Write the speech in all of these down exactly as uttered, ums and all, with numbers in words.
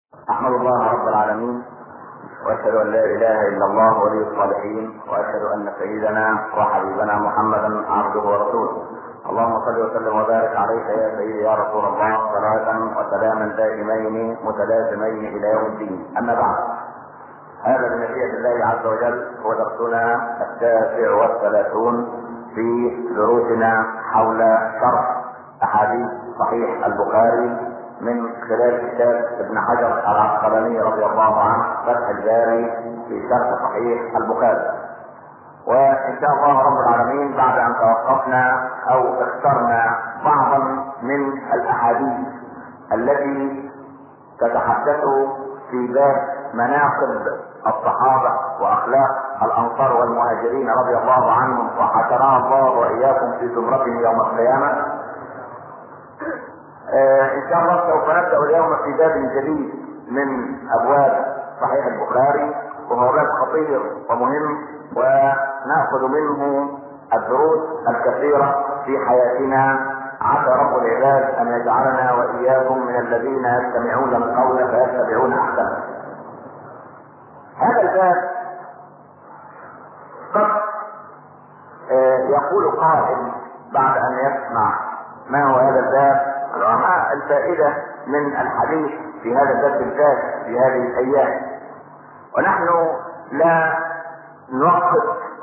احمد الله رب العالمين، واشهد ان لا اله الا الله ولي الصالحين، واشهد ان سيدنا وحبيبنا محمدا عبده ورسوله. اللهم صل وسلم وبارك عليك يا سيدي يا رسول الله، صلاة وسلاما دائمين متلازمين الى يوم الدين. اما بعد، هذا بمشيئة الله عز وجل هو درسنا التاسع والثلاثون في دروسنا حول شرح احاديث صحيح البخاري من خلال كتاب ابن حجر العسقلاني رضي الله عنه فتح الباري في شرح صحيح البخاري. وان شاء الله رب العالمين بعد ان توقفنا او اخترنا بعضا من الاحاديث التي تتحدث في باب مناقب الصحابه واخلاق الانصار والمهاجرين رضي الله عنهم، وحشرنا الله واياكم في زمرتهم يوم القيامه. آه ان شاء الله سوف نبدا اليوم في باب جديد من ابواب صحيح البخاري، وهو باب خطير ومهم، وناخذ منه الدروس الكثيره في حياتنا. عسى رب العباد ان يجعلنا واياكم من الذين يستمعون القول فيتبعون احسنه. هذا الباب قد آه يقول قائل بعد ان يسمع ما هو هذا الباب، وما الفائدة من الحديث في هذا الباب بالذات في هذه الأيام؟ ونحن لا نوقف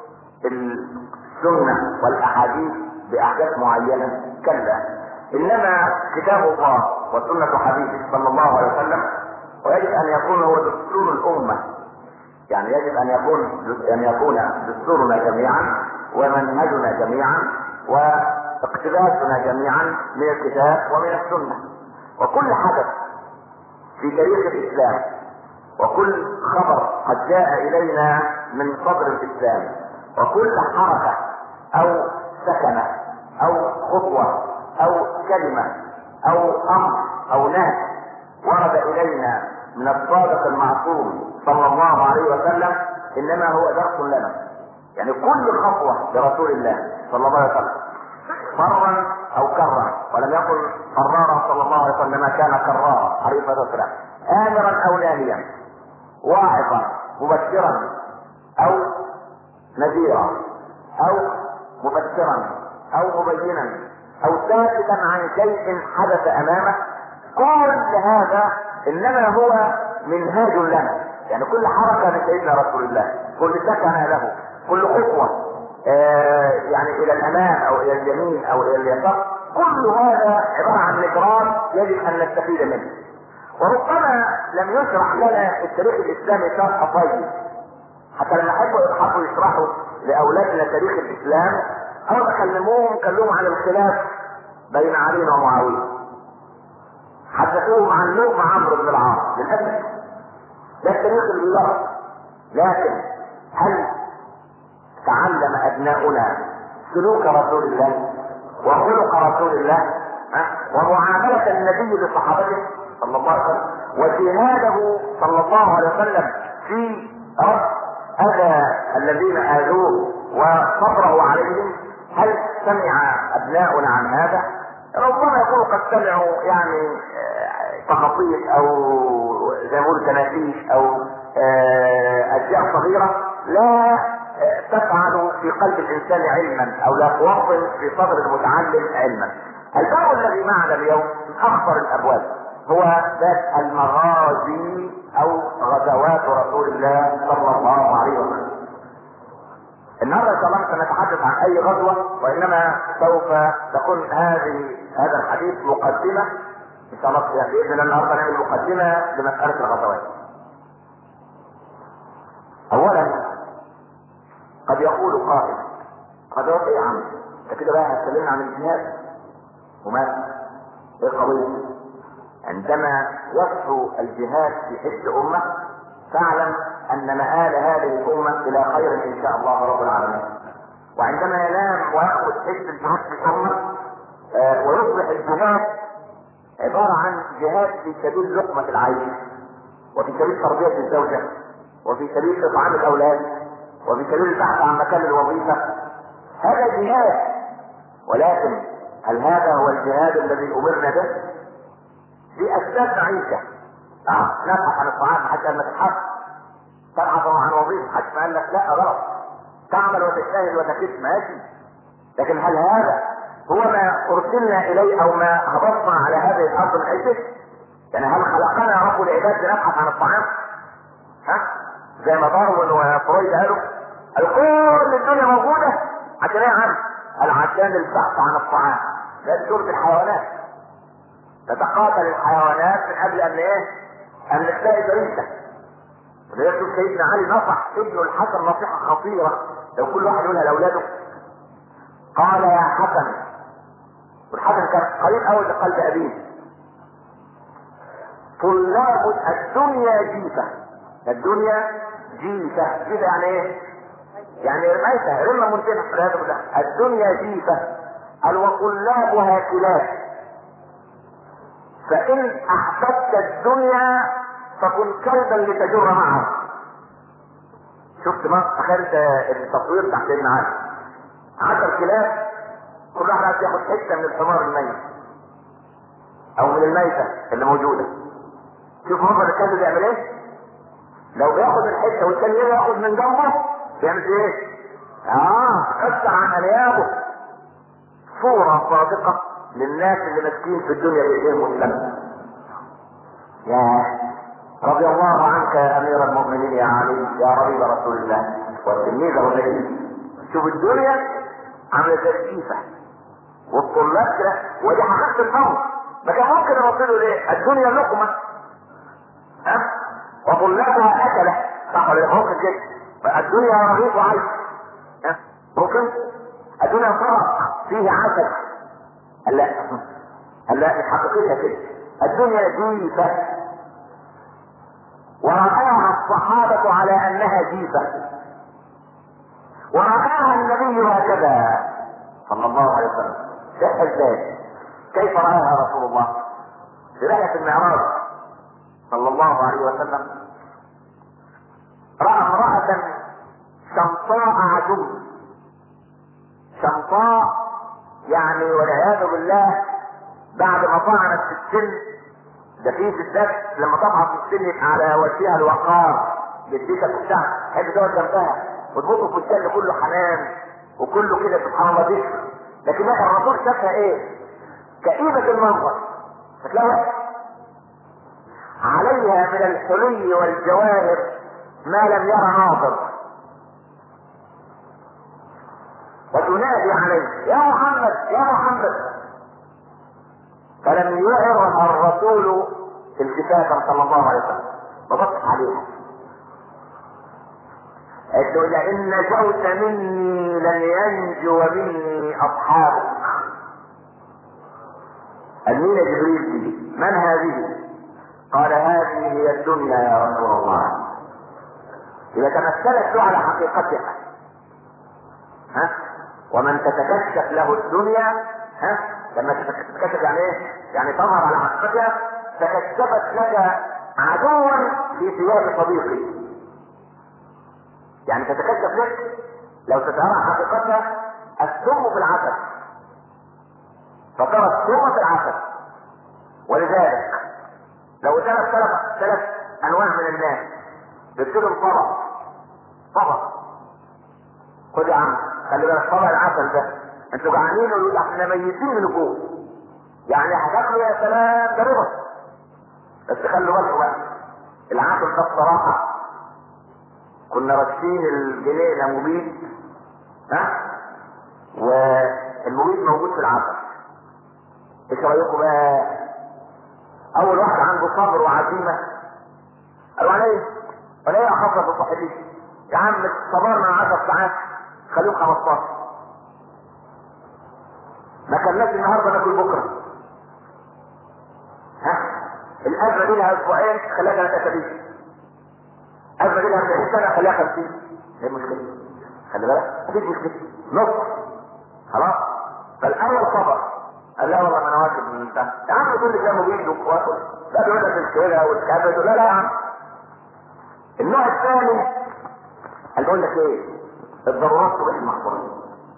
السنة والأحاديث بأحداث معينة، كلا، إنما كتاب الله وسنة حبيبه صلى الله عليه وسلم، ويجب أن يكون هو دستور الأمة. يعني يجب أن يكون أن يكون دستورنا جميعا ومنهجنا جميعا و اقتباسنا جميعا من الكتاب ومن السنة. وكل حدث في تاريخ الاسلام وكل خبر قد جاء الينا من صدر الاسلام وكل حركة او سكنة او خطوة او كلمة او امر او نهي ورد الينا من الصادق المعصوم صلى الله عليه وسلم انما هو درس لنا. يعني كل خطوة لرسول الله صلى الله عليه وسلم فرا او كرا، ولم يقل قرارا صلى الله عليه وسلم، ما كان كرارا عليه الصلاه والسلام، امرا او ناهيا، واعظا مبشرا او نذيرا او مفسرا او مبينا او ساكتا عن شيء حدث امامه. كل هذا انما هو منهاج لنا. يعني كل حركه من سيدنا رسول الله، كل سكنه له، كل خطوه آه يعني الى الامام او الى اليمين او الى اليسار، كل هذا عباره عن نجران يجب ان نستفيد منه. وربما لم يشرح لنا التاريخ الاسلامي شرح طيب، حتى لما يحبوا يحبوا يشرحوا لاولادنا تاريخ الاسلام او يكلموهم كلموهم عن الخلاف بين علي ومعاويه، حدثوهم عن لؤم عمرو بن العاص. للاسف ده التاريخ اللي يرى، لكن هل تعلم ابناؤنا سلوك رسول الله وخلق رسول الله ومعاملة النبي لصحابته صلى الله عليه وسلم وجهاده صلى الله عليه وسلم في رد اذى الذين اذوه وصبره عليهم؟ هل سمع ابناؤنا عن هذا؟ ربما يكونوا قد سمعوا يعني تخطيط او زي ما بيقولوا تنافيش او اشياء صغيره لا تفعل في قلب الانسان علما او لا توطن في صدر المتعلم علما. الباب الذي معنا اليوم من اخطر الابواب هو باب المغازي او غزوات رسول الله صلى الله عليه وسلم. النهارده ان شاء الله سنتحدث عن اي غزوه، وانما سوف تكون هذه هذا الحديث مقدمه ان شاء الله باذن الله. النهارده نعمل مقدمه لمساله الغزوات. اولا قد يقول قائل قد يقول ايه يا عم انت كده بقى هتكلمنا عن الجهاد وما ايه القضيه؟ عندما يصحو الجهاد في حس امه فاعلم ان مآل هذه الامه الى خير ان شاء الله رب العالمين. وعندما ينام ويأخذ حس الجهاد في امه آه ويصبح الجهاد عباره عن جهاد في سبيل لقمه العيش، وفي سبيل تربيه الزوجه، وفي سبيل اطعام الاولاد، وفي سبيل البحث عن مكان الوظيفة، هذا جهاد. ولكن هل هذا هو الجهاد الذي أمرنا به؟ في أسباب معيشة اه نبحث عن الطعام، ما حدش قال ما تبحث. تبحث عن وظيفه، ما حدش قال لك لا غلط. تعمل وتجتهد وتكف ماشي، لكن هل هذا هو ما ارسلنا اليه او ما هبطنا على هذه الارض من اجله؟ يعني هل خلقنا رب العباد لنبحث عن الطعام؟ ها؟ زي ما داروين وفرويد قالوا قالوا كل الدنيا موجوده عشان ايه يا عم؟ قال عشان البحث عن الطعام. ده سورة الحيوانات، تتقاتل الحيوانات من قبل ان ايه؟ ان نلاقي بريده. ولذلك سيدنا علي نصح ابنه الحسن نصيحه خطيره لو كل واحد يقولها لاولاده. قال يا حسن، والحسن كان قريب قوي لقلب ابيه، طلاب الدنيا جيفه. الدنيا جيفه، جيفه يعني ايه؟ يعني رميتها رمه منتنه والعياذ بالله. الدنيا جيفه، قال وطلابها كلاب، فان احببت الدنيا فكن كلبا لتجر معه. شفت ما تخيل التصوير تحت سيدنا علي، عشر كلاب كل واحد عايز ياخد حته من الحمار الميت او من الميته اللي موجوده. شوف هو الكلب بيعمل ايه؟ لو بياخد الحته والثاني ياخد من جنبه بيعمل ايه؟ اه قطع عن انيابه. صوره صادقه للناس اللي ماسكين في الدنيا بايديهم والسلام. يا رضي الله عنك يا امير المؤمنين يا علي يا ربيب رسول الله والتلميذ والنبي. شوف الدنيا عامله زي الكيسه والطلاب كده، ودي حقيقه الامر. ما كان ممكن يوصلوا ليه؟ الدنيا لقمه ها وطلابها اكله، صح ولا ممكن كده؟ الدنيا رغيف وعيش ها ممكن؟ الدنيا طبق فيه عسل. لا لا مش حقيقتها كده. الدنيا جيفه ورآها الصحابة على أنها جيفة، ورآها النبي هكذا صلى الله عليه وسلم. شاف ازاي؟ كيف رآها رسول الله في رحلة المعراج صلى الله عليه وسلم؟ رأى امرأة شمطاء عجوز. شمطاء يعني والعياذ بالله بعد ما طعنت في السن. ده فيه ستات لما طبعا في السن يبقى على وجهها الوقار بالديكه بتاعها، تحب تقعد جنبها وتبص في السن كله حنان وكله كده سبحان الله ذكر. لكن الرسول شافها ايه؟ كئيبة المنظر، فتلاقي عليها من الحلي والجواهر ما لم يرى ناظر، وتنادي عليه يا محمد يا محمد، فلم يعرها الرسول التفاتا صلى الله عليه وسلم، فبص عليها قالت له لئن نجوت مني لن ينجو مني اصحابك. قال مين جبريل دي؟ من هذه؟ قال هذه هي الدنيا يا رسول الله. اذا تمثلت له على حقيقتها ها، ومن تتكشف له الدنيا ها، لما تتكشف يعني ايه؟ يعني تظهر على حقيقتها، تكشفت لك عدوا في ثياب صديقي. يعني تتكشف لك لو تتعرف حقيقتها السم في العسل، فترى السم في العسل. ولذلك لو ثلاث ثلاث ثلاث انواع من الناس بيصيروا طبق طبق، خد يا عم خلي بالك طبق العسل ده انتوا جعانين ويقول احنا ميتين من الجوع، يعني هتاكلوا يا سلام ده ربا. بس خلوا بالكم بقى العسل ده بصراحه كنا راشين الجنيه مبيد ها، والمبيد موجود في العسل. ايش رايكم بقى؟ اول واحد عنده صبر وعزيمه قالوا عليه ولا ايه اخفف بصحتي يا عم صبرنا عشر ساعات خليهم خمستاشر، ما كناش النهارده ناكل بكره ها، الازمه دي لها اسبوعين خليها ثلاث اسابيع، ازمه دي لها ثلاثين سنه خليها خمسين. ايه المشكله؟ خلي بالك مفيش مشكله نص خلاص. فالاول صبر قال لا والله ما انا واكل من انت يا عم تقول لي كلام مبيد واكل، لا تقول لك الكلى والكبد لا لا يا عم. النوع الثاني قال بقول لك ايه؟ الضرورات تبقى محظورين،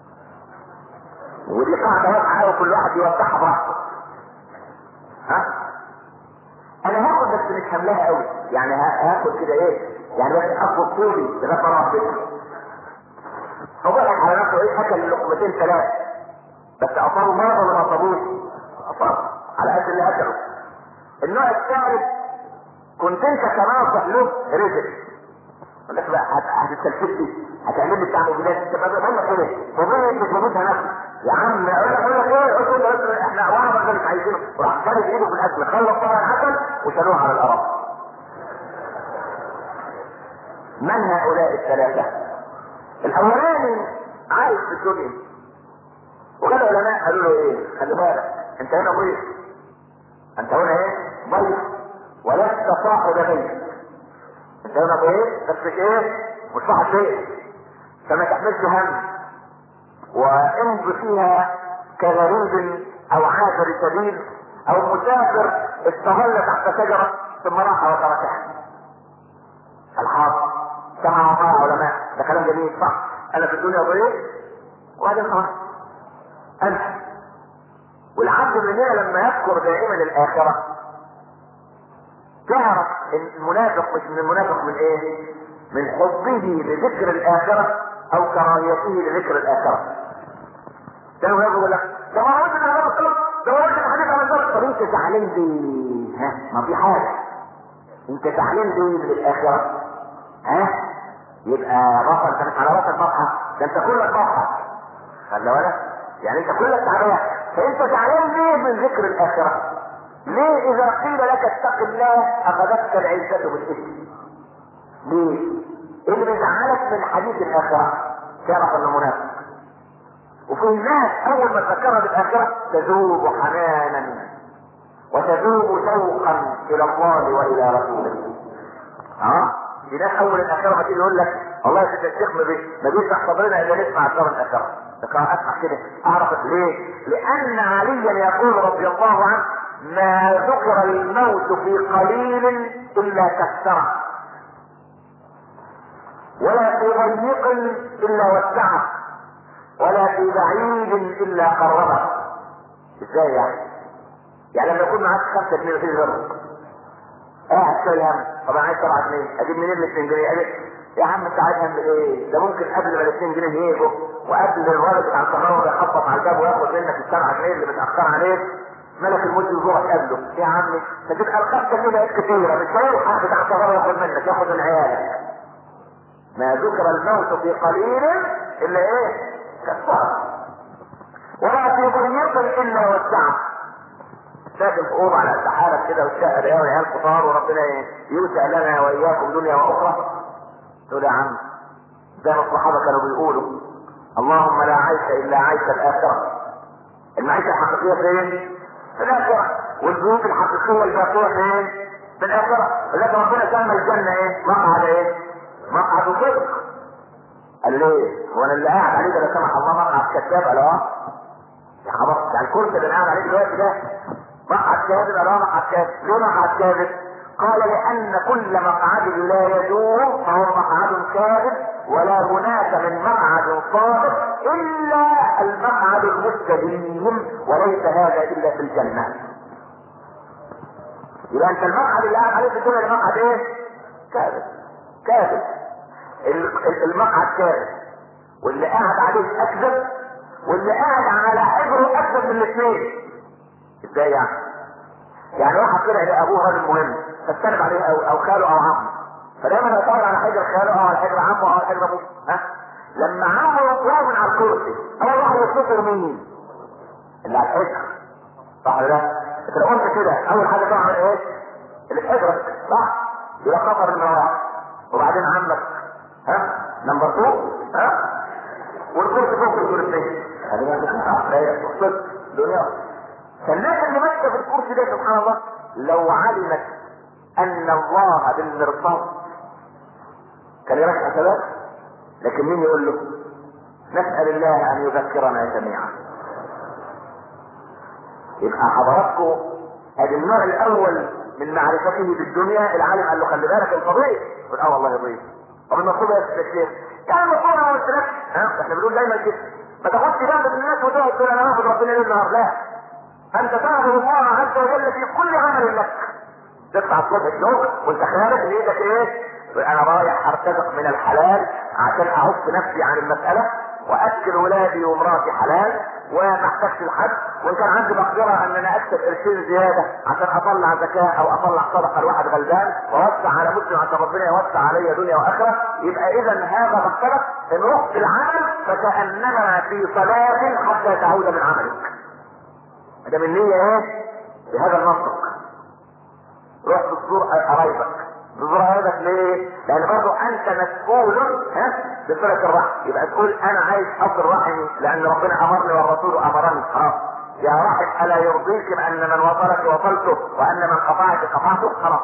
ودي قاعده واسعه وكل واحد يوسعها براحته ها. انا هاخد بس مش هملاها قوي، يعني هاكل كده ايه يعني بس اخد طولي لغايه ما اروح بيتي. فضحك على نفسه ايه، اكل لقمتين ثلاثه بس اصابوا مرض ولا ما اصابوش؟ اصاب على قد اللي اكله. النوع الثالث كنت انت كناصح له رزق، يقول لك بقى هتتسلسلي هتعمل لي بتاع موجودات تبقى بقول لك ايه وبين مش موجودها نفسك يا عم. اقول لك اقول لك ايه قلت له احنا واحد ما مش عايزينه، وراح كان ايده في الاكل خلص طبعا العسل وشالوه على الارض. من هؤلاء الثلاثه؟ الاولاني عايش في الدنيا، وقال العلماء قالوا له ايه؟ خلي بالك انت هنا ضيف، انت هنا ايه؟ ضيف ولست صاحب بيت، انت هنا ضيف بس ايه؟ مش صاحب بيت، فما تحملش هم وامض فيها كغريب او عابر سبيل او مسافر استظل تحت شجره ثم راح وتركها. الحاصل سمع وقال علماء ده كلام جميل صح، انا في الدنيا ضيف وبعدين خلاص امشي. والعبد مننا لما يذكر دائما الاخره تعرف ان المنافق مش من المنافق من ايه؟ من حبه لذكر الاخره او كراهيته لذكر الاخره. ده هو يقول لك ده ما قلت انا هذا الكلام ده ما قلت الحديث عن النار. طب انت زعلان ليه؟ ها ما في حاجه انت زعلان ليه بالاخره؟ ها يبقى بطل انت مش على راسك بطحه، ده انت كلك بطحه خلي بالك، يعني انت كلك تعبان. فانت زعلان ليه من ذكر الاخره؟ ليه اذا قيل لك اتق الله اخذتك العزه بالاثم؟ ليه؟ ايه اللي بيزعلك من حديث الاخره؟ تعرف انه منافق. وفي الناس اول ما تذكرها بالاخره تذوب حنانا وتذوب شوقا الى الله والى رسوله. ها في ناس اول الاخره ما تيجي يقول لك والله يا سيدي الشيخ ما بيفتح صدرنا الا نسمع اخبار الاخره. لكن اسمع كده اعرف ليه؟ لان عليا يقول رضي الله عنه ما ذكر الموت في قليل الا كثره ولا في ضيق الا وسعه ولا في بعيد الا قربه. ازاي يعني؟ يعني لما يكون معاك خمسة جنيه مفيش غيرك قاعد شايل هم، طبعا عايز سبعة جنيه اجيب منين ال اتنين جنيه؟ يا عم انت عايز هم ايه؟ ده ممكن قبل ما ال اتنين جنيه يجوا وقبل الولد بتاع الكهرباء يخبط على الباب وياخد منك السبعة جنيه اللي متأخر عليك ملك الموت يزورك قبله. يا عمي فتبقى الخمسة جنيه بقت كتيرة مش هيلحق بتاع الكهرباء ياخد منك ياخد من عيالك. ما ذكر الموت في قليل الا ايه؟ كثرة ولا في ضيق الا وسعه. ساكن في اوضه على قد حالك كده والشقه ده والعيال كتار وربنا يوسع لنا واياكم دنيا واخرى. تقول يا عم زي ما الصحابه كانوا بيقولوا اللهم لا عيش الا عيش الاخره. المعيشه الحقيقيه فين؟ في الاخره. والبيوت الحقيقيه الباقيه فين؟ في الاخره. ولكن ربنا سمى الجنه ايه؟ مقعد ايه؟ مقعد صدق. قال ليه؟ هو انا اللي قاعد عليه ده لا سمح الله مقعد كذاب؟ قال اه يا خلاص يعني الكرسي اللي قاعد عليه دلوقتي ده مقعد كاذب؟ قال اه مقعد كاذب. ليه مقعد كاذب؟ قال لان كل مقعد لا يدوم فهو مقعد كاذب ولا هناك من مقعد صادق الا المقعد المستديم وليس هذا الا في الجنه. يبقى انت المقعد اللي قاعد عليه في الدنيا ده مقعد ايه؟ كاذب كاذب. المقعد كاذب واللي قاعد عليه اكذب واللي قاعد على حجره اكذب من الاثنين. ازاي يعني؟ يعني واحد طلع لابوه راجل مهم فاستند عليه او او خاله او عمه فدايما يطلع على حجر خاله او على حجر عمه او على حجر ابوه. ها لما عمه يطلع من على الكرسي اول واحد يفتكر مين؟ اللي على الحجر صح ولا لا؟ انت لو قلت كده اول حاجه تعمل ايه؟ اللي في حجرك صح؟ يبقى خطر المواقع وبعدين عمك ها نمبر اتنين ها والكرسي فوق الكرسي هذه ما تسمعها لا يخصك دنيا. فالناس اللي ماشيه في الكرسي ده سبحان الله لو علمت ان الله بالمرصاد كان يرك حسابات. لكن مين يقول له؟ نسأل الله ان يذكرنا جميعا. يبقى حضراتكم ادي النوع الاول من معرفته بالدنيا. العالم قال له خلي بالك انت ضيف. قال اه والله ضيف. طب المفروض يا شيخ يعني المفروض انا قلت لك ها احنا بنقول دايما كده ما تاخدش بالك من الناس وتقعد تقول انا هاخد ربنا ليل نهار. لا انت تعبد الله عز وجل في كل عمل لك تطلع الصبح الشغل وانت خارج بايدك ايه؟ انا رايح ارتزق من الحلال عشان اعف نفسي عن المسألة واكل ولادي ومراتي حلال وما احتاجش لحد، وان كان عندي مقدرة ان انا اكسب قرشين زيادة عشان اطلع زكاة او اطلع صدقة لواحد غلبان واوسع على مسلم عشان ربنا يوسع عليا دنيا واخرة، يبقى اذا هذا مختلف. ان رحت العمل فكأنما في صلاة حتى تعود من عملك. ده من نية ايه؟ بهذا المنطق. روح تزور قرايبك، تزور قرايبك ليه؟ لان برضه انت مسؤول ها بصلة الرحم، يبقى تقول انا عايز اصل رحمي لان ربنا امرني والرسول امرني. خلاص يا رحم الا يرضيك بان من وصلك وصلته وان من قطعك قطعته. خلاص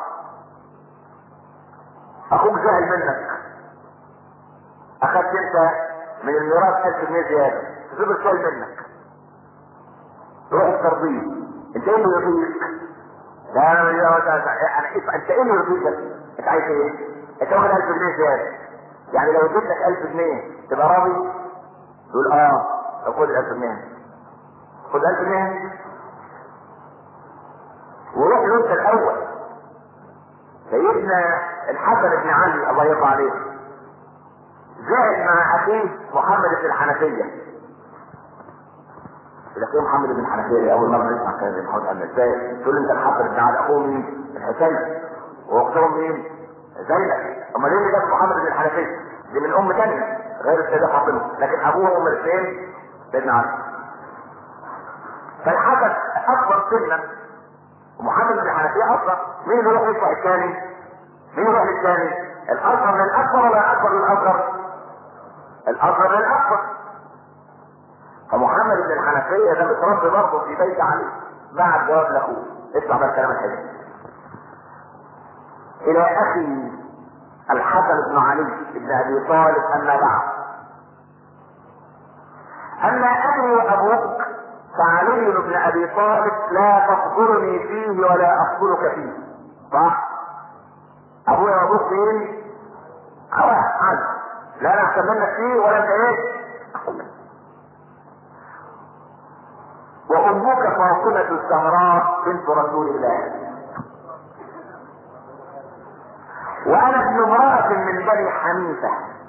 اخوك جاهل منك، اخذت انت من الميراث ألف جنيه زياده، تجيب شوي منك روح الترضيه. انت ايه اللي يرضيك؟ لا انا انا انت ايه اللي يرضيك؟ انت عايز ايه؟ انت واخد ألف جنيه زياده، يعني لو اديت لك ألف جنيه تبقى راضي؟ تقول اه. طب خد ال ألف جنيه، خد ألف جنيه وروح له انت الاول. سيدنا الحسن بن علي الله يرضى عليه زعل مع اخيه محمد بن الحنفيه. الاخوه محمد بن الحنفيه اول مره نسمع كلام محمد قال ازاي؟ تقول انت الحسن بن علي اخوه مين؟ الحسين. واختهم مين؟ زينب. امال ليه جاب محمد بن الحنفيه؟ دي من ام ثانيه غير السيده فاطمه، لكن ابوه ام الاثنين سيدنا علي. فالحسن اكبر سنا ومحمد بن الحنفيه اصغر، مين اللي يروح يدفع الثاني؟ مين يروح للثاني؟ الاصغر من الاكبر ولا الاكبر من الاصغر؟ الاصغر من الاكبر. فمحمد بن الحنفيه ده متربي برضه في بيت علي بعد جواب لاخوه. اسمع بقى الكلام الحلو. الى اخي الحسن بن علي بن ابي طالب اما بعد، اما ابي وابوك فعلي بن ابي طالب لا تخبرني فيه ولا اخبرك فيه. صح؟ ابويا وابوك فين؟ عواف عنه، لا انا احسن منك فيه ولا انت ايه؟ وامك فاطمة الزهراء بنت رسول الله، وانا ابن امرأة من بني حنيفة،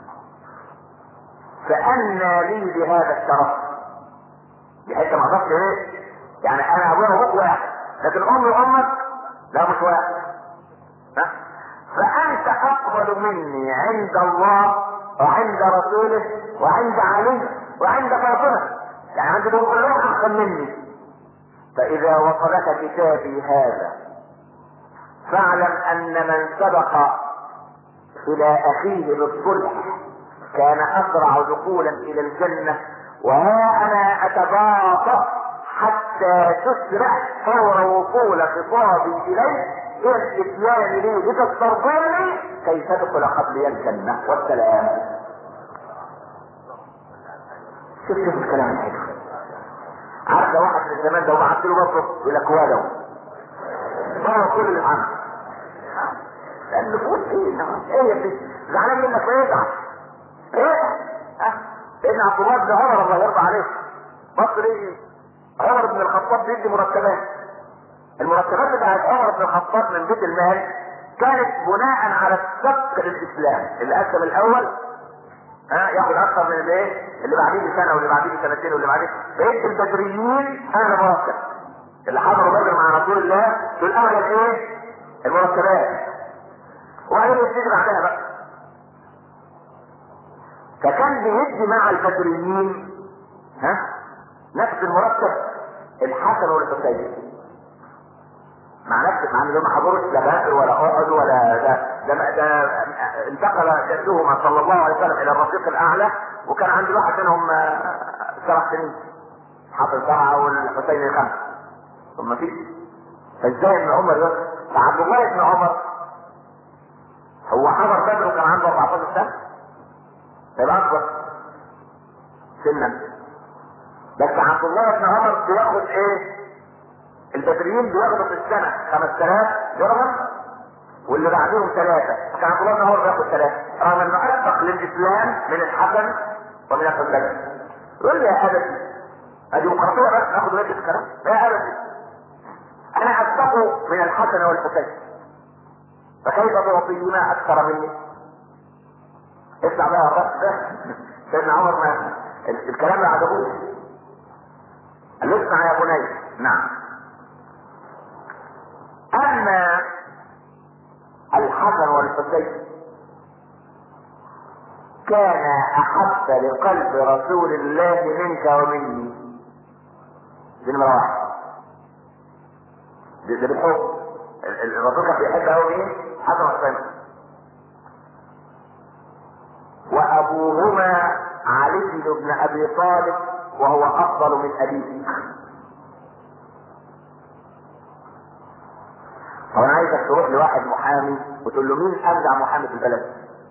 فأنى لي بهذا الشرف. دي حتة ما اعرفش ايه؟ يعني انا ابويا وابوك واحد، لكن امي وامك لا مش واحد. ها؟ فانت اقبل مني عند الله وعند رسوله وعند علي وعند فاطمة، يعني عند دول كلهم احسن مني. فاذا وصلك كتابي هذا فاعلم ان من سبق الى اخيه بالصلح كان اسرع دخولا الى الجنة، وها انا اتباطأ حتى تسرع فور وصول خطابي اليه الى الاتيان لي لتسترضيني كي تدخل قبلي الجنة والسلام. شوف شوف الكلام الحلو. عارف واحد من زمان ده وبعت له بطرس يقول لك ولو ضرب كل العمل لان نفوس ايه ايه يا سيدي زعلان منك فيزعل ايه اه ابن عبد الله بن عمر الله يرضى عليه بصر ايه؟ عمر بن الخطاب بيدي مرتبات. المرتبات بتاعت عمر بن الخطاب من بيت المال كانت بناء على السبق للاسلام. اللي اسلم الاول ها ياخد اكثر من الايه اللي بعديه بسنه واللي بعديه بسنتين واللي بعديه. بقيت البدريين انا مرتب اللي حضروا بدر مع رسول الله دول اغلى الايه المرتبات، وبعدين يبتدي بعدها بقى. فكان بيدي مع البدريين ها نفس المرتب الحسن والحسين مع نفس مع انه ما حضروش لا بكر ولا احد ولا ده ده, ده انتقل جدهما صلى الله عليه وسلم الى الرفيق الاعلى، وكان عند واحد منهم سبع سنين حصل سبعه والحسين خمسه ثم في. فازاي ابن عمر ده؟ فعبد الله بن عمر هو حضر بدر وكان عنده أربعتاشر سنه يبقى اكبر سنا، بس عبد الله بن عمر بياخد ايه؟ البدريين بياخدوا في السنه خمسة آلاف درهم واللي بعدهم ثلاثه، فكان عبد الله بن عمر بياخد ثلاثه رغم انه اسبق للاسلام من الحسن ومن الحسين. يقول لي يا ابتي ادي مقاطعه بس ناخد وجه الكلام يا ابتي انا اسبقه من الحسن والحسين فكيف تعطينا اكثر مني؟ اسمع بقى الرأس ده. سيدنا عمر ما الكلام ما عجبوش. قال له اسمع يا بني. نعم. اما الحسن والحسين كان احب لقلب رسول الله منك ومني. دي نمرة واحد. دي بالحب. الرسول كان بيحب قوي مين؟ حسن والحسين. وابوهما علي بن ابي طالب وهو افضل من ابيه. طب انا عايزك تروح لواحد محامي وتقول له مين ابدع محامي في البلد؟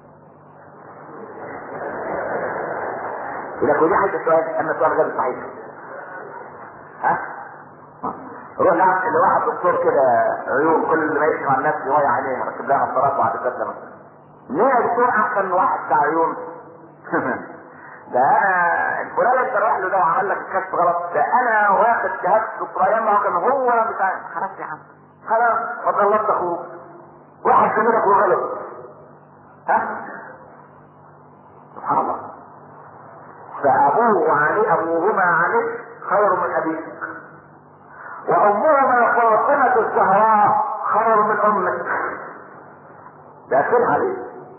يقول لك ودي حاجه السؤال اما السؤال ده صحيح. ها؟ روح لواحد دكتور كده عيون كل ما يسمع الناس يضيع عليها ركب لها نظارات وعدسات مثلا. مين يا دكتور احسن واحد بتاع عيون؟ ده انا الفلان انت رايح له ده وعمل لك الكشف غلط. ده انا واخد شهاده دكتوراه ما كان هو بتاع. خلاص يا عم خلاص وغلطت اخوك واحد زميلك وغلط. ها؟ سبحان الله. فابوه علي ابوهما علي خير من ابيك وامهما فاطمه الزهراء خير من امك. ده اكل عليه.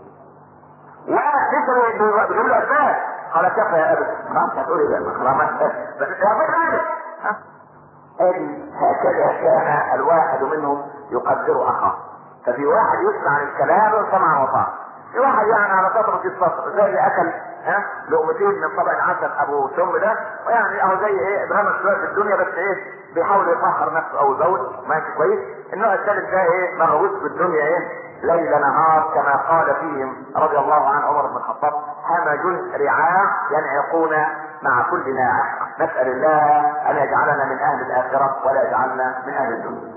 ولسه بيقول له اسباب. قال كفى يا ابي. خلاص هتقول ايه بقى؟ خلاص بس يا ابي ها؟ ادي هكذا كان الواحد منهم يقدر اخاه. ففي واحد يسمع الكلام وسمع وطاع. في واحد يعني على سطر في السطر زي اللي اكل ها لقمتين من طبق العسل ابو سم ده ويعني اهو زي ايه ابراهيم شويه في الدنيا بس ايه بيحاول يفخر نفسه او يزود ماشي كويس. النوع الثالث ده ايه مغوص في الدنيا ايه ليل نهار كما قال فيهم رضي الله عن عمر بن الخطاب همج رعاع ينعقون مع كل ناعق. نسال الله ان يجعلنا من اهل الاخره ولا يجعلنا من اهل الدنيا.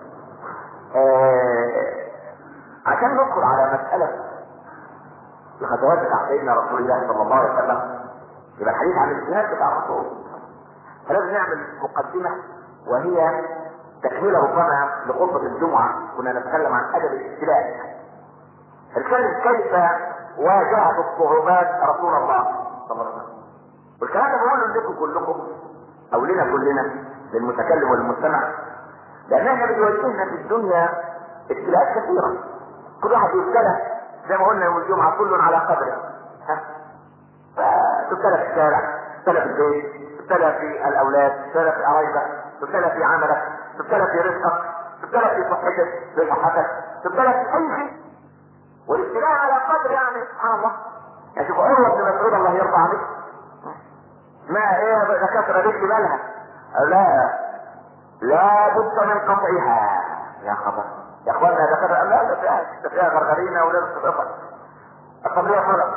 آه عشان ندخل على مساله الخطوات بتاع سيدنا رسول الله صلى الله عليه وسلم يبقى الحديث عن الاجتهاد بتاع الرسول. فلازم نعمل مقدمه وهي تكمله ربما لخطبه الجمعه. كنا نتكلم عن ادب الابتلاء. نتكلم كيف واجهت الصعوبات رسول الله صلى الله عليه وسلم. والكلام ده بقوله لكم كلكم او لنا كلنا للمتكلم والمستمع لان احنا بتواجهنا في الدنيا ابتلاءات كثيره. كل واحد يبتلى زي ما قلنا يوم الجمعة كل على قدره. ها فتبتلى في الشارع، تبتلى في البيت، تبتلى في الاولاد، تبتلى في قرايبك، تبتلى في عملك، تبتلى في رزقك، تبتلى في صحتك، في صحتك، تبتلى في اي شيء. والابتلاء على قدر يعني سبحان الله. يعني شوفوا عروة بن مسعود الله يرضى عليه. ما ايه دكاترة رجل مالها؟ لا لا بد من قطعها. يا خبر يا اخوانا ده كده لا ده فيها ده فيها غرغرينه ولازم تتقطع. القضيه فرق.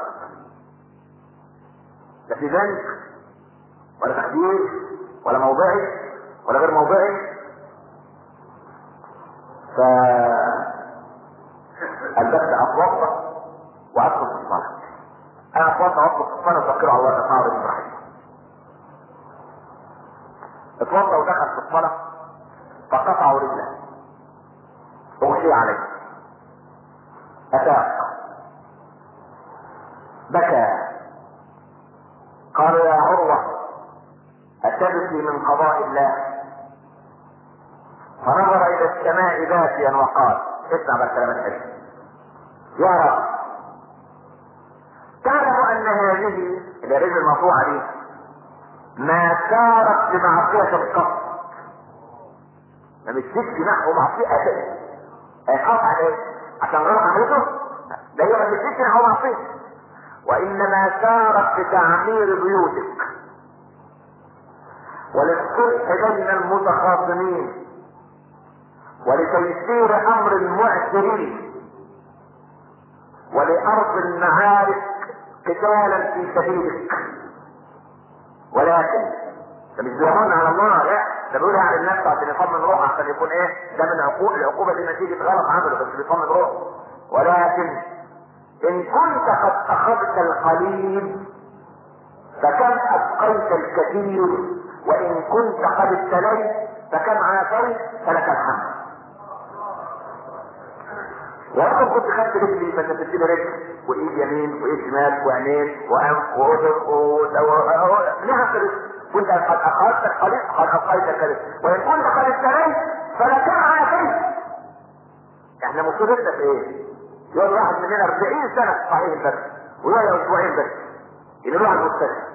لا في بنك ولا تخدير ولا موضعي ولا غير موضعي. ف البس اتوضا وادخل في الصلاه. انا اتوضا وادخل في الصلاه وافكر على الله تعالى ابراهيم. اتوضا ودخل في الصلاه فقطعوا رجله اغشي عليه اتاق بكى قال يا عروة اتبكي من قضاء الله؟ فنظر الى السماء باكيا وقال اسمع بقى الكلام الحلو يا رب تعلم ان هذه الرجل المرفوعه دي ما سارت بمعصيه القصد ما مشيتش نحو معصيه ابدا. هيخاف عليه عشان غير عملته ده هي ما مشيتش نحو معصيه وانما سارت بتعمير بيوتك وللصلح بين المتخاصمين ولتيسير امر المعسرين ولارض المعارك قتالا في سبيلك. ولكن ده مش بيرهن على الله لا ده بيقول على النفس عشان يطمن روحه عشان يكون ايه ده من عقوق العقوبه دي نتيجه غلط عمله بس بيطمن روحه. ولكن ان كنت قد اخذت القليل فكم ابقيت الكثير وان كنت قد ابتليت فكم عافيت فلك الحمد. يا رب كنت خدت رجلي فشفت لي رجل وايد يمين وايد شمال وعينين وانف واذن ونعم رزق، وانت قد اخذت الخليط قد ابقيت الكريم، وان كنت قد استريت فلكان على كيف. احنا مصيبتنا في ايه؟ يقول واحد مننا أربعين سنه في صحيح البس ويقعد اسبوعين بس يروح على المستشفى،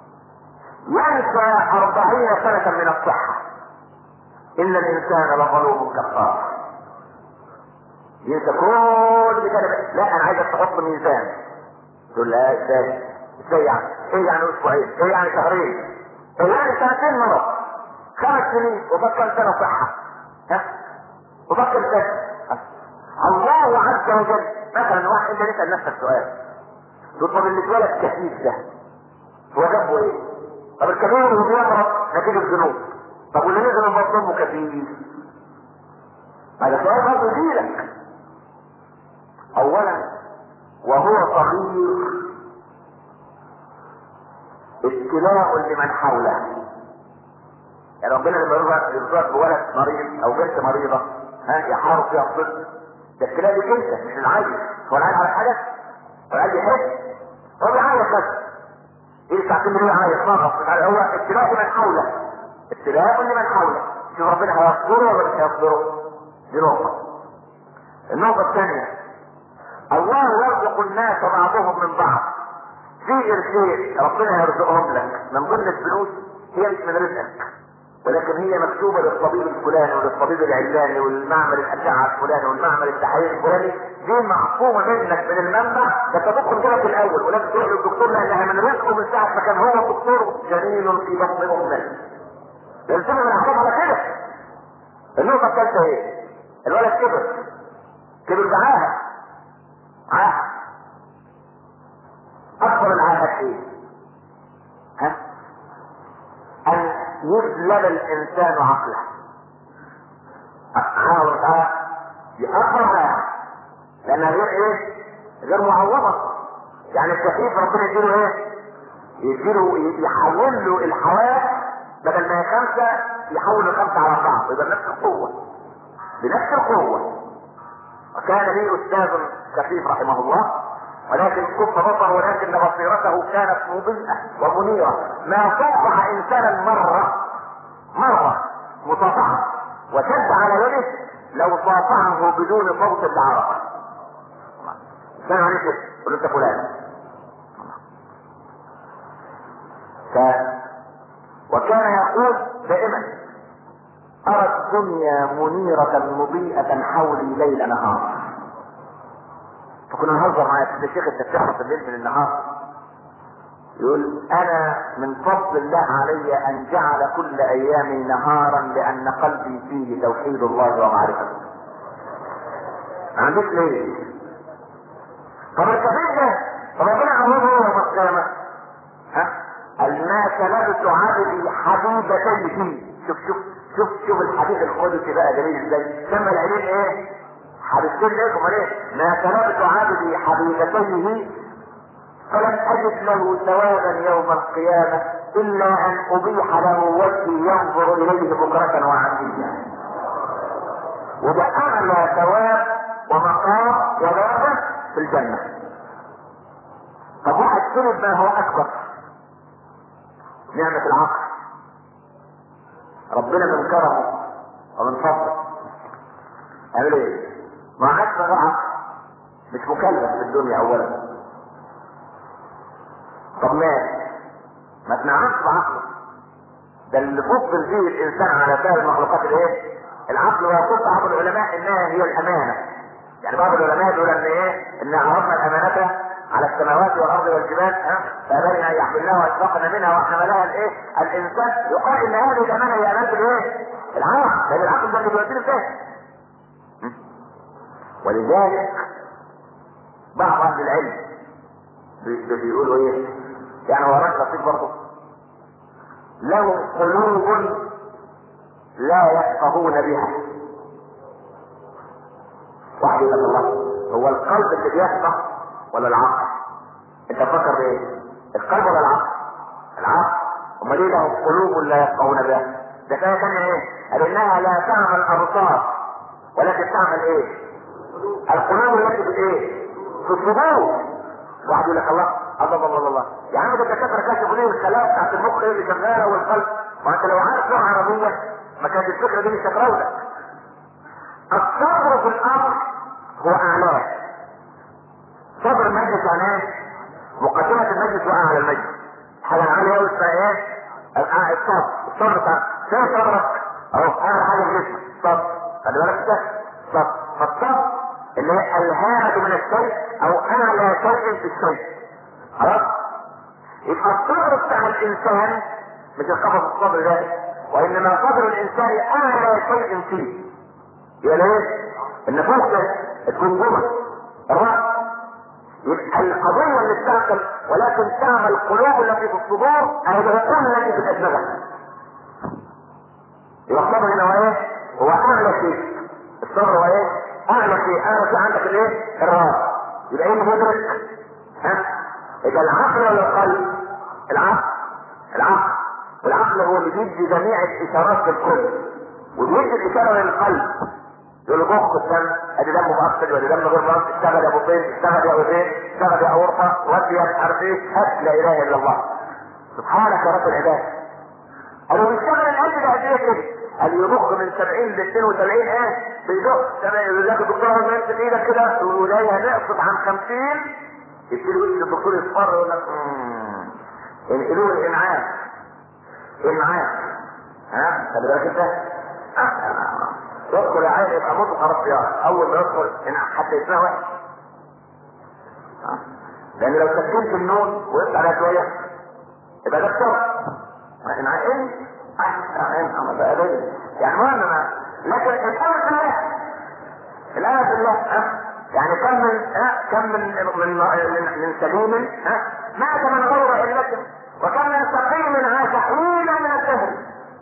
ينسى أربعين سنه من الصحه. ان الانسان لظلوم كفار. ينسى كل كده. لا انا عايزك تحط ميزان. تقول لا ازاي؟ ازاي يعني؟ ايه يعني اسبوعين؟ ايه يعني شهرين؟ ايه يعني سنتين مرض؟ خمس سنين وبطل سنه صحه. ها؟ وبطل سنه. الله عز وجل مثلا واحد انت تسال نفسك سؤال، تقول طب اللي اتولد كثيف ده هو جنبه ايه؟ طب الكبير اللي بيمرض نتيجه ذنوب، طب واللي نزل من بطنه كثيف؟ هذا سؤال برضه يجيلك. اولا وهو صغير ابتلاء لمن حوله. يعني ربنا لما يرزقك بولد مريض او بنت مريضه ها يحارب فيها الطفل، ده ابتلاء لك انت مش العيل. هو العيل على حاجه؟ هو العيل يحس؟ هو بيعيط بس. ايه ساعتين ليه عايز نغص؟ هو ابتلاء لمن حوله. ابتلاء لمن حوله. شوف ربنا هيصبره ولا مش هيصبره؟ دي نقطه. النقطه الثانيه الله يرزق الناس بعضهم من بعض. في الخير ربنا يرزقهم لك من ضمن الفلوس، هي مش من رزقك ولكن هي مكتوبه للطبيب الفلاني وللطبيب العلاني والمعمل الاشعه الفلاني والمعمل التحاليل الفلاني، دي معصومه منك من المنبع. ده تدخل كده في الاول ولازم تروح للدكتور لانها من رزقه من ساعه ما كان هو الدكتور جنين في بطن امه. يلزم من الحكم على كده. النقطه الثالثه ايه؟ الولد كبر كبر بعاهه عاهه. اكبر العاهات ايه؟ ها؟ ان يسلب الانسان عقله. عاوز اه يأخرها لانها غير ايه؟ غير معوضة. يعني الكفيف ربنا يديله ايه؟ يديله يحول له الحواس بدل ما هي خمسة يحول الخمسة على بعض يبقى بنفس القوة بنفس القوة. وكان لي استاذ كفيف رحمه الله ولكن كف بصر ولكن بصيرته كانت مضيئة ومنيرة. ما صافح انسانا مرة مرة مصافحة وشد على يده لو صافحه بدون صوت لعرفه. كان عليه كده قل انت فلان. ف... وكان يقول دائما ارى الدنيا منيرة مضيئة حولي ليل نهار. فكنا نهزر معايا يا شيخ انت بتحرص الليل من النهار. يقول انا من فضل الله علي ان جعل كل ايامي نهارا لان قلبي فيه توحيد الله ومعرفته. ما عنديش ليه. طب الكبير ده طب ربنا عمله يوم القيامه ها؟ قال ما سلبت عبدي حبيبتيه. شوف شوف شوف شوف الحديث القدسي بقى جميل ازاي. سمى العينين ايه؟ حبيبتين ليه؟ امال ايه؟ ما سلبت عبدي حبيبتيه فلم اجد له ثوابا يوم القيامه الا ان ابيح له وجهي ينظر اليه بكره وعشيا. وده اعلى ثواب ومقام ودرجه في الجنه. طب واحد سلب ما هو اكبر نعمه العقل. ربنا من كرمه ومن فضله عمل ايه؟ ما عادش عقل مش مكلف في الدنيا اولا. طب مات ما تنعمش بعقله. ده اللي فضل فيه الانسان على سائر المخلوقات الايه؟ العقل. ويقول بعض العلماء انها هي الامانه. يعني بعض العلماء يقول ان ايه؟ ان عرضنا الامانه على السماوات والارض والجبال ها فابين ان يحملناها واشفقن منها وحملها الايه؟ الانسان. يقال ان هذه الامانه هي امانه الايه؟ العقل. لان العقل ده اللي بيودينا فين؟ ولذلك بعض اهل العلم بيقولوا ايه؟ يعني هو راجل لطيف برضه لهم قلوب لا يفقهون بها. واحد يقول الله هو القلب اللي بيفقه ولا العقل؟ انت تفكر بايه؟ القلب ولا العقل؟ العقل. امال ليه لهم قلوب لا يفقهون بها؟ ده كان ايه؟ قال انها لا تعمل ابصار ولكن تعمل ايه؟ القلوب التي في الايه؟ في الصدور. واحد يقول لك الله الله الله الله الله يا عم ده الدكاتره كشفوا ليه الخلايا بتاعت المخ اللي شغاله والقلب، ما انت لو عارف لغه عربيه ما كانت الفكره دي مش هتراودك. الصبر في الامر هو اعلاه. صبر المجلس يعني ايه؟ مقدمه المجلس واعلى المجلس. حاجه عاليه قوي اسمها ايه؟ الصبر. الصبر بتاع فين صبرك؟ اهو اعلى حاجه في جسمك صبر. خلي بالك ده صبر. فالصبر اللي هي الهامة من الشيء او اعلى شيء في الشيء. خلاص؟ يبقى الصبر بتاع الانسان مش القفص الصبر ده، وانما صبر الانسان اعلى شيء فيه. يبقى ايه؟ النفوس ده، الجمجمة، الرأس. يبقى القضية اللي بتعقل ولكن تعمل القلوب التي في الصدور اهي العقول التي في الأجنبة. يبقى الصبر هنا هو ايه؟ هو اعلى شيء. الصبر هو ايه؟ اعلى شيء. اعلى شيء عندك الايه؟ الراس. يبقى ايه مدرك؟ ها؟ يبقى العقل ولا القلب؟ العقل. العقل. والعقل هو اللي بيدي جميع الاشارات للكل، وبيدي الاشاره للقلب. يقول له ضخ الدم، ادي دم مؤكد وادي دم غير مؤكد، اشتغل يا ابو طين، اشتغل يا ابو زين، اشتغل يا اورطه، ودي يا مش عارف ايه، هات لا اله الا الله. سبحانك يا رب العباد. قالوا بيشتغل القلب ده قد ايه كده؟ قال يضخ من سبعين ل اثنين وسبعين ايه؟ بيضخ يقول الدكتور لما يمسك ايدك كده ولاقيها نقصت عن خمسين، يبتدي وش الدكتور يصفر يقول لك اممم انقلوه الانعاش. انعاش. ها؟ خلي بالك انت؟ يدخل عين يبقى موت خلاص يا اول ما يدخل حتى يسمع وحش. لان لو سكنت النون وقفت عليها شويه يبقى ده الشر. انعين احسن اما بقى بيه يعني مهم. لكن الامر بالله الآية بالله ها يعني كم من ها كم من من من, من سليم ها مات من غير علته، وكم من سقيم عاش حينا من الدهر.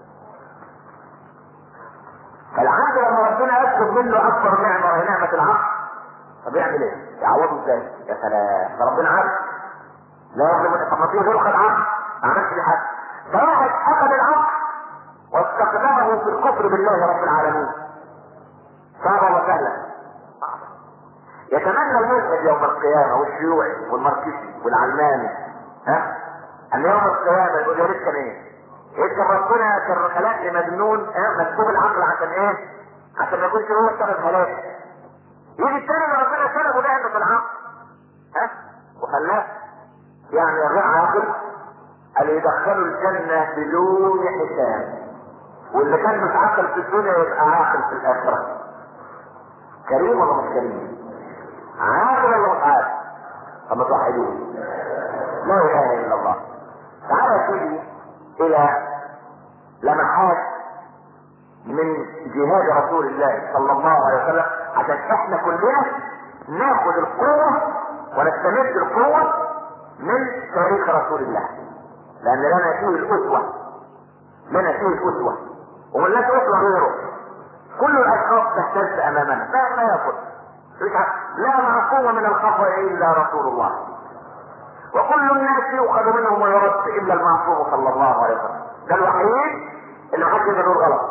فالعبد لما ربنا يطلب منه اكبر نعمه وهي نعمه العقل، طب يعمل ايه؟ يعوضه ازاي؟ يا سلام ده ربنا عارف. لا يظلم. طب ما فيه غيره خد عقل ما عملش لي حاجه. ده واحد اخذ العقل واستخدمه في الكفر بالله رب العالمين. صعبه وسهله. يتمنى الملحد يوم القيامه والشيوعي والماركسي والعلماني ها ان يوم القيامه يقول يا ريت كان ايه؟ انت ربنا كان خلق لي مجنون اه مسكوب العقل عشان ايه؟ عشان ما يكونش هو سبب هلاك. يجي الثاني اللي ربنا سلبه نعمه في العقل ها وخلاه يعني غير عاقل اللي يدخله الجنه بدون حساب، واللي كان مش عاقل في الدنيا يبقى عاقل في الاخره. كريم ولا مش كريم؟ عاقل ولا مش عاقل؟ طب ما توحدوه. لا اله الا الله. تعالى يا سيدي الى لمحات من جهاد رسول الله صلى الله عليه وسلم عشان احنا كلنا ناخذ القوة ونستمد القوة من تاريخ رسول الله، لان لنا فيه الاسوة. لنا فيه الاسوة ومن لا اسوة غيره. كل الاشخاص تهتز امامنا لا ما يقول لا معصوم من الخطأ الا رسول الله، وكل الناس يؤخذ منهم ويرد الا المعصوم صلى الله عليه وسلم. ده الوحيد اللي حد يقول غلط.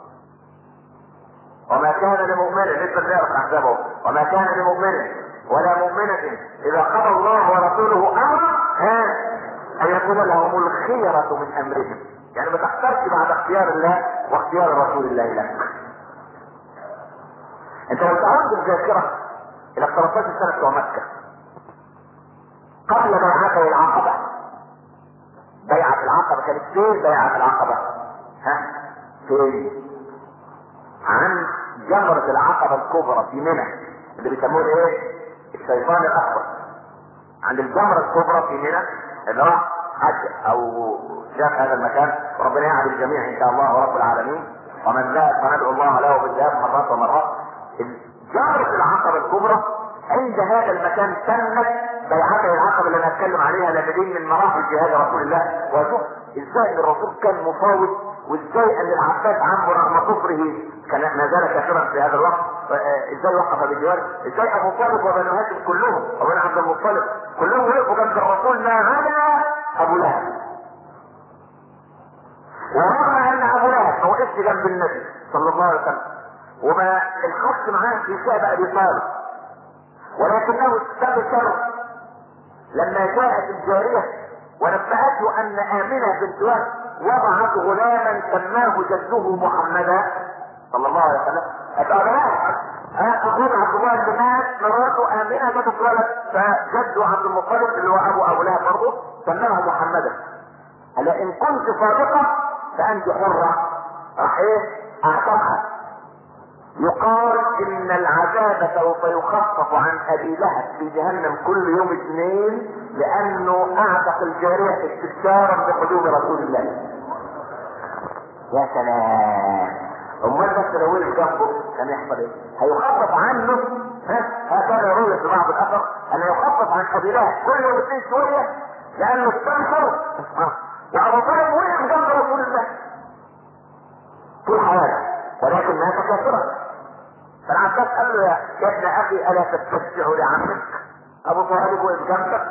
وما كان لمؤمن لسه بنعرف احزابه وما كان لمؤمن ولا مؤمنة اذا قضى الله ورسوله امرا ها ان يكون لهم الخيرة من امرهم. يعني ما تختارش بعد اختيار الله واختيار رسول الله لك. انت لو تعود الذاكرة الى ثلاثة عشر سنة بتوع مكة قبل بيعة العقبة. بيعة العقبة كانت فين؟ بيعة العقبة ها فين؟ عن جمرة العقبة الكبرى في منى اللي بيسموه ايه؟ الشيطان الاكبر. عند الجمرة الكبرى في منى اللي راح حج او شاف هذا المكان، وربنا يعد الجميع ان شاء الله رب العالمين. ومن ذهب فندعو الله له بالذهاب مرات ومرات. جمرة العقبة الكبرى عند هذا المكان تمت بيعته العقبة اللي انا اتكلم عليها، لان دي من مراحل جهاد رسول الله. وشوف ازاي الرسول كان مفاوض، وازاي ان العباس عمه رغم كفره كان ما زال كافرا في هذا الوقت، ازاي وقف بالجوار، ازاي ابو طالب وبنو هاشم كلهم وبنو عبد المطلب كلهم وقفوا جنب الرسول ما عدا ابو لهب. ورغم ان ابو لهب ما وقفش جنب النبي صلى الله عليه وسلم وما الحق معاه في شعب ابي طالب ولكنه استبشر لما جاءت الجارية ونبأته ان امنة بنت وهب وضعت غلاما سماه جده محمدا صلى الله عليه وسلم. اتعلمها اخوه عبد الله بن مات مراته امنة ماتت ولد، فجده عبد المطلب اللي هو ابو ابو لهب برضه سماه محمدا. قال ان كنت صادقة فانت حرة. راح ايه اعتقها. يقال ان العذاب سوف يخفف عن ابي لهب في جهنم كل يوم اثنين لانه اعتق الجارية استبشارا بقدوم رسول الله. يا سلام. امال بس لو وقف جنبه كان يحصل ايه؟ هيخفف عنه. ها هكذا يقول في بعض الاثر ان يخفف عن ابي لهب كل يوم اثنين شويه لانه استنكر. وابو طالب وقف جنب رسول الله طول حياته ولكن مات كافرا. فالعباس قال له يا ابن اخي الا تستشفع لعمك؟ ابو طالب وقف جنبك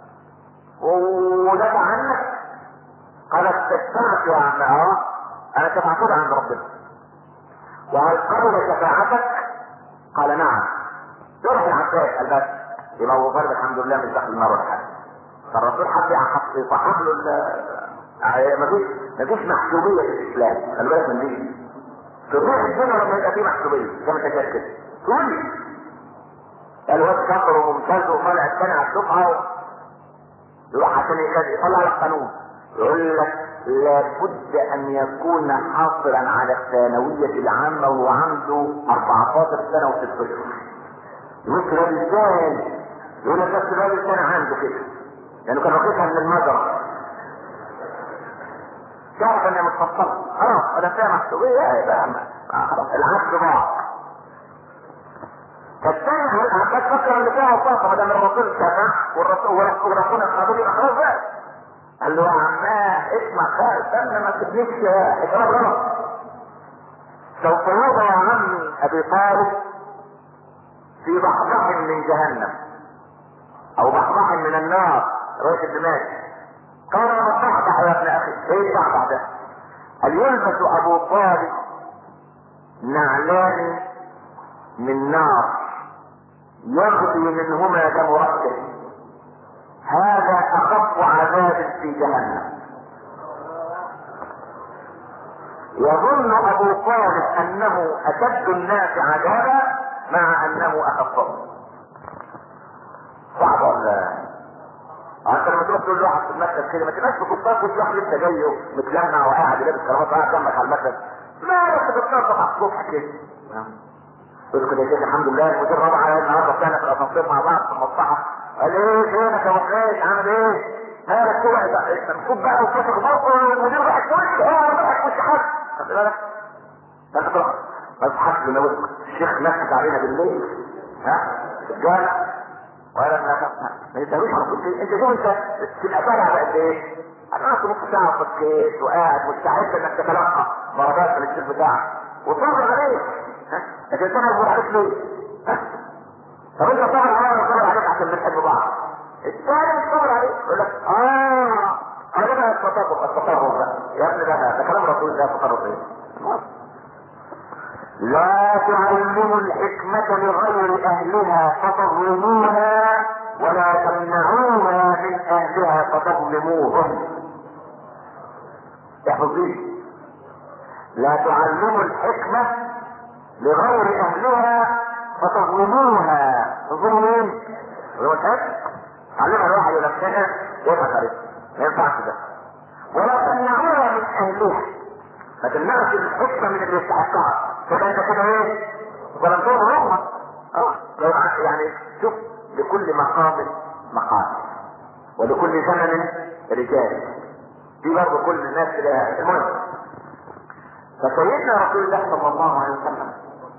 ودافع عنك. قال استشفعت يا عم. اه انا شفعتك عند ربنا. وهل قبل شفاعتك؟ قال نعم. يروح العباس قال بس يبقى ابو طالب الحمد لله مش داخل النار ولا حاجه. فالرسول حب يصحح له مفيش مفيش محسوبيه في الاسلام. خلي بالك من دي. تروح الدنيا لما يبقى فيه محسوبيه زي ما انت شايف كده. تقول الواد شاطر وممتاز وطالع الثاني على الدفعه يروح عشان يطلع لك قانون يقول لك لابد ان يكون حاصلا على الثانويه العامه وهو عنده اربعتاشر سنه وست اشهر. يقول له ازاي؟ يقول لك بس الواد الثاني عنده كده لانه كان واخدها من المجرى. تعرف انها متفصله. خلاص انا فيها محسوبيه يبقى خلاص العكس ضاع. فالثاني عباس فكر ان فيها وساطه ما دام الرسول شفع والرسول ورسولنا القابلين خلاص بقى. قال له يا عماه اسمع خالص استنى ما تبنيش اجرام غلط. سوف يوضع يا عمي ابي طالب في بحبح من جهنم او بحبح من النار رؤية الدماغ. قال ما تحبح يا ابن اخي؟ ايه تحبح ده؟ قال يلبس ابو طالب نعلان من نار يغلي منهما دم رأسه. هذا اخف عذاب في جهنم. يظن ابو طالب انه اشد الناس عذابا مع انه اخفهم. صعب ولا انت لما تروح تقول لواحد في المكتب كده ما تبقاش بكتاب وش واحد لسه جاي متلمع وقاعد لابس كرامات وقاعد جنبك على المكتب مالك بتنظف على الصبح كده. يقول كده يا شيخ الحمد لله المدير رابع على النهارده بتاعنا في الاسانسير مع بعض في المصلحه. قال ايه فينك يا ابو حميد عامل ايه؟ مالك كده المفروض بقى وصوتك برضه المدير ضحك في وشك. اه انا ضحك في وش حد. خد بالك؟ انت تروح ما تضحكش من وسطك. الشيخ نفسك علينا بالليل ها الجامع ولا ما ما يسويش انت شوف انت تبقى طالع بقد ايه؟ انا قعدت نص ساعه فكيت وقاعد مستعد انك تتلقى ضربات من الشيخ بتاعك وصبر عليك. ها لكن انت ما عليك ليه؟ ها طب انت صبر عليا ولا صبر عليك عشان بنحب بعض؟ الثاني مش صبر عليك يقول لك اه انا بقى التطرف التطرف بقى يا ابني ده ده كلام رسول الله تطرف ايه؟ لا تعلموا الحكمة لغير اهلها فتظلموها ولا تمنعوها من اهلها فتظلموهم. احفظ دي. لا تعلموا الحكمة لغير اهلها فتظلموها. تظلموا مين؟ هو الحكم علمها الواحد لنفسها يضحك عليه ما ينفعش ده. ولا تمنعوها من اهلها ما تمنعش الحكمة من اللي يستحقها. فده انت كده ايه؟ ظلمتهم هم. اه يعني شوف لكل مقام مقام ولكل زمن رجال. دي برضه كل الناس كده المهم. فسيدنا رسول الله صلى الله عليه وسلم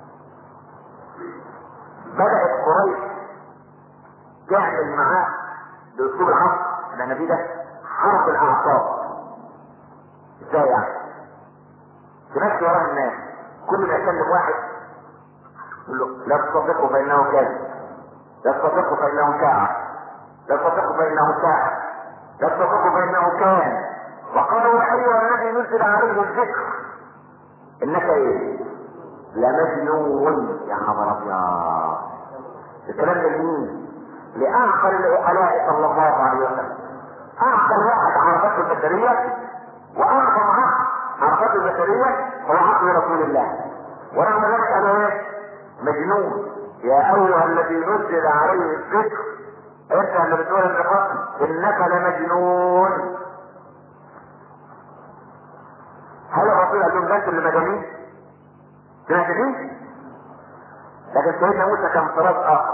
بدأت قريش تعمل معاه باسلوب العصر اللي احنا فيه ده حرب الاعصاب. ازاي يعني؟ تمشي وراه الناس كل ما يكلم واحد يقول له لا تصدقه فانه كاذب، لا تصدقه فانه كاعب، لا تصدقه فانه ساحر، لا تصدقه فانه كاهن. وقالوا ايها الذي نزل عليه الذكر انك ايه؟ لمجنون. يا خبر ابيض الكلام ده لمين؟ لأعقل العقلاء صلى الله عليه وسلم. أعقل واحد عرفته البشرية وأعظم عقل عرفته البشرية هو عقل رسول الله. ورغم ذلك أنا إيه؟ مجنون. يا أيها الذي نزل عليه الذكر أنت اللي بتقول النقاط إنك لمجنون. هل الرسول قال لهم بس اللي مجانين؟ سمعت دي؟ لكن سيدنا موسى كان طراز آخر.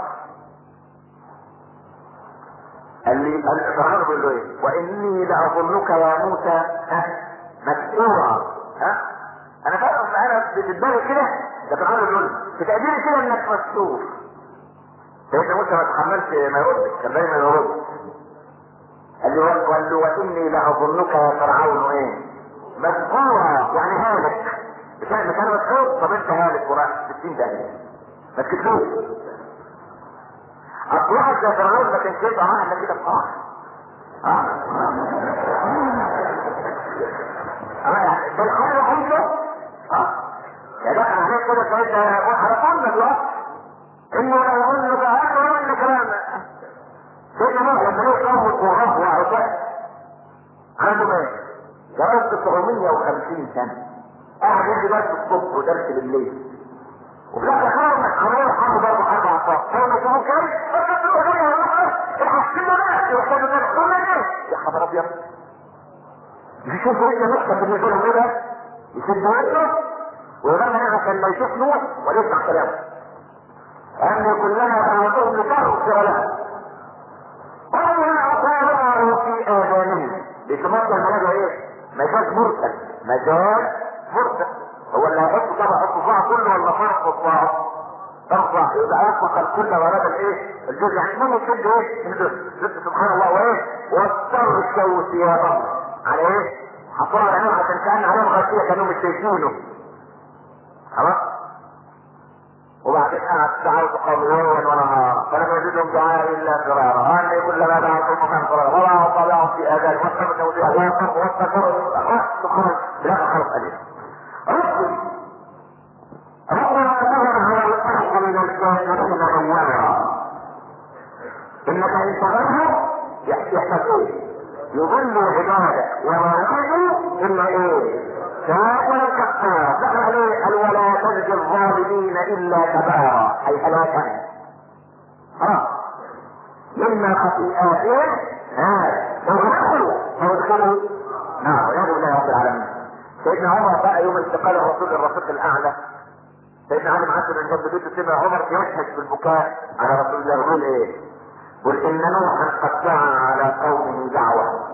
قال لي الفرعون بيقول له ايه؟ واني لاظنك يا موسى مسحورا. ها؟ انا فاهم انا بتداري كده، ده فرعون بيقول بتقديري كده انك مسحور. سيدنا موسى ما تحملش ما يردش، كان دايما يرد. قال له قال له واني لاظنك يا فرعون ايه؟ مسحورا، يعني هالك. مش انا كان مسحور، طب انت هالك وراح ستين دقيقة ما تكتبوش. اطلعت يا فرعون ما كانش يبقى معاها الا كده بصراحه. اه اه ده الحل الوحيد له. اه يا ده انا عليك كده شويه حرفنا دلوقتي انه لو قلنا بقى ان كلام سيدنا نوح لما لقى قوم القرآن وعصاه عنده ايه؟ جواز تسعمية وخمسين سنه قاعد يدي درس الصبح ودرس بالليل وفي الاخر خلاص عملوا حاجه برضه حاجه عطاء كانوا يسموه كام؟ الحسين ده يحتاجوا منه كل ايه؟ يا خبر ابيض يشوفوا ايه نقطه بالنسبه له كده يسد وجهه ويغنى عشان ما يشوف نوح ويسمع كلامه ان كلنا دعوتهم لتغفر له وما اصابهم في اذانهم بيتمثل ملاذه ايه؟ مجاز مرسل مجاز مرسل هو اللي هيحط طبعا الصباع كله ولا فرق الصباع ترفع يبقى يطلق الكل ورد الايه الجزء يعني ما يشد ايه الجزء سبحان الله وايه واسترشوا ثيابهم على ايه حطوها على عينهم عشان كان عليهم غطيه كانوا مش شايفينه خلاص وبعدين قعد دعوت قوم ليلا ونهارا فلم يزدهم دعاء الا فرارا ان كلما دعوتهم كان فرارا وضعوا طبعهم في اذان واستمتعوا بها واستغفروا سبحان لا خلق عليه ربي ربنا تظهر على الارض من الكافرين غيارا انك ان تغير يحتاجون يضل عبادك وما يخرجوا الا ايه كافر كفار دخل عليه قال ولا تجزي الظالمين الا كبارا اي هلاكا خلاص مما خطيئاتهم ها وادخلوا فادخلوا نعم يا الله رب العالمين. سيدنا عمر بقى يوم انتقال الرسول الرفيق الاعلى سيدنا علي معسل من جنب بيته سمع عمر يشهد بالبكاء على رسول الله يقول ايه؟ قل ان نوحا قد دعا على قومه دعوه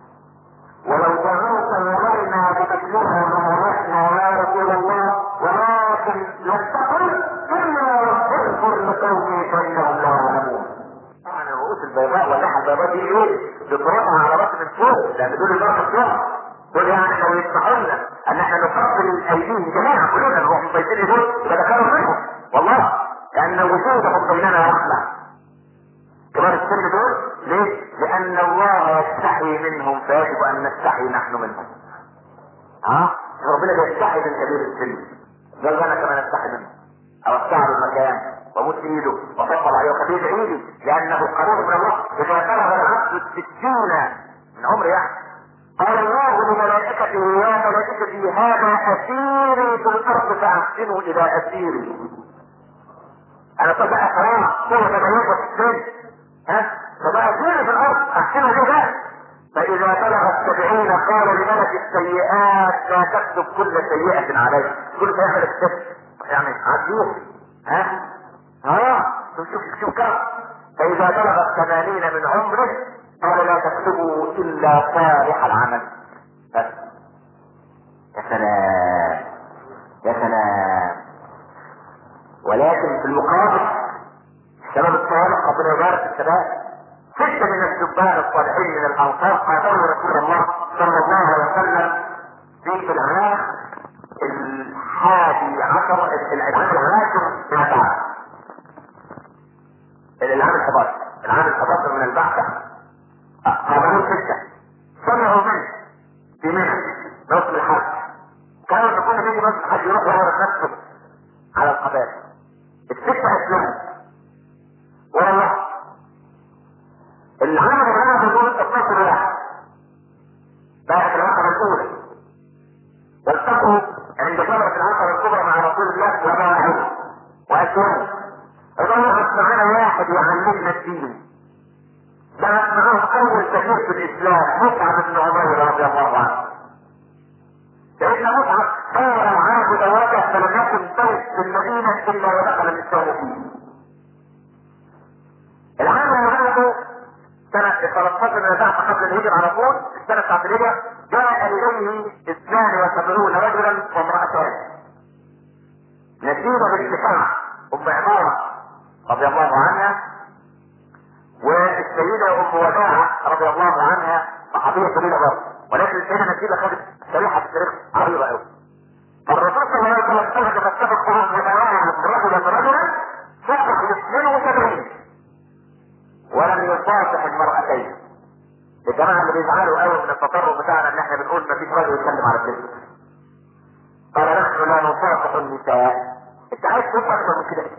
ولو دعوت لغينا بمثلها ما رحنا يا رسول الله ولكن لم تقل الا اغفر لقومي فانهم لا يعلمون. طبعا الرؤوس البيضاء واللحى البيضاء دي ايه؟ بترفع على راس من فوق لان دول الراس الفوق دول يعني لو يسمحولنا ان احنا نقبل ايديهم جميعا كلنا نروح مبيتين دول فذكروا منهم والله لان وجودهم بيننا رحمه. كبار السن دول ليه؟ لان الله يستحي منهم فيجب ان نستحي نحن منهم. ها؟ ربنا بيستحي من كبير السن قال انا كمان استحي منه او استعر المكان واموت في ايده وافضل عليه وخفيف ايدي لانه قريب من الله اذا بلغ العبد الستين من عمر يعني قال الله لملائكته يا ملائكتي هذا اسيري في الارض فاحسنوا الى اسيري. انا طبعا خلاص صوره ملائكه في السن ها فبقى اسيري في الارض احسنوا الى فاذا بلغ السبعين قال لملك السيئات لا تكتب كل سيئه عليه كل سيئه على السبت يعني عدوه ها ها شوف شوف كم فاذا بلغ الثمانين من عمره قال لا تكتبوا الا صالح العمل بس. يا سلام يا سلام. ولكن في المقابل الشباب الصالح ربنا يبارك الشباب ستة من الشبان الصالحين من الانصار قاتلوا رسول الله صلى الله عليه وسلم في العام الحادي عشر العام العاشر من البعث العام الحداشر العام الحداشر من البعثة قابلوا ستة سمعوا منه في منه نصف الحج كانوا يقولون بيجي نصف الحج يروح يعرف نفسه على القبائل الستة اسلموا اللي عملوا معاها دول اثناشر واحد بعد العقبة الأولى، والتقوا عند جمرة العقبة الكبرى مع رسول الله وبايعوه وأسلموا. ظهرت معانا واحد يعلمنا الدين، بعت معاهم أول كثير في الإسلام مصعب بن عمير رضي الله عنه. سيدنا مصعب صار العرب دواجه فلم يكن بيت في المدينة إلا ودخل الإسلام فيه. العام اللي بعده سنة ثلاثة عشر من بعد قبل الهجرة على طول، السنة بتاعت الهجرة، جاء إليه اثنان وسبعون رجلا وامرأتان نتيجة بالدفاع أم عمارة رضي الله عنها والسيدة أم وداعة رضي الله عنها، صحابية كبيرة برضه، ولكن السيدة نتيجة خدت شريحة في التاريخ عريضة قوي. الرسول صلى الله عليه وسلم قال تتفق عن وبايعهم رجلا رجلا صفح اثنين وسبعين ولم يصافح المرأتين. الجماعة اللي بيزعلوا قوي من التطرف بتاعنا ان احنا بنقول مفيش راجل يتكلم على الست. قال نحن لا نصافح النساء. انت عايز تقول اكتر من كده؟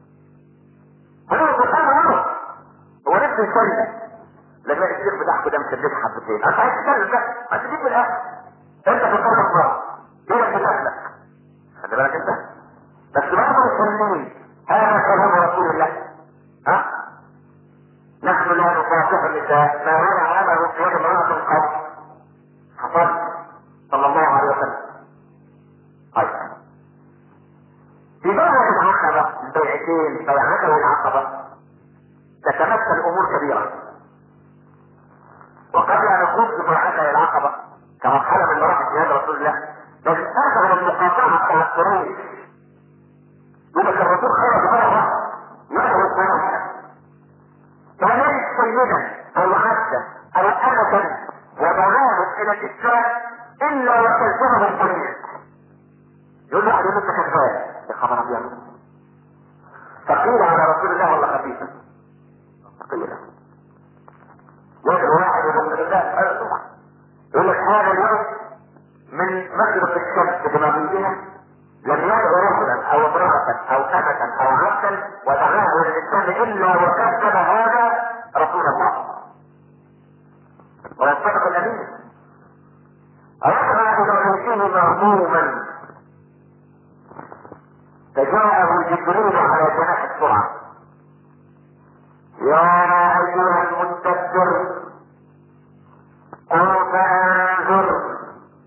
هو سبحان الله هو نفسه يتكلم لما الشيخ بتاعك ده مشدد حبتين، انت عايز تتكلم بقى ما تجيب من الاخر. انت في الطرف مرة دورك بتاعتك خلي بالك انت بس برضه مسلمين. هذا كلام رسول الله. ها نحن لا نصافح النساء ما هو عمل في يد امرأة قط حصل صلى الله عليه وسلم. طيب في بيعة العقبة البيعتين بيعته العقبة تتمثل امور كبيرة، وقبل ان نخوض في بيعته العقبة كمرحلة من مراحل جهاد رسول الله نستخدم المقاطعة بتاع الخروج. يقول لك الرسول خرج مرة يخرج مرة فليس سيدا او عبدا او امة ودعاهم الى الاسلام الا وتلزمه الطريق. يقول له واحد يقول لك كذاب يا خبر ابيض ثقيل على رسول الله ولا خفيفة؟ ثقيلة. يقول واحد يقول لك كذاب يقول لك هذا اليوم من مشرق الشمس بمغربها لم يدعو رجلا او امرأة او امة او عبدا ودعاه للاسلام الا وكذب هذا رسول الله ويصدق الامين. رجع الى بيته مهموما فجاءه جبريل على جناح السرعة. يا ايها المدبر قم فانذر.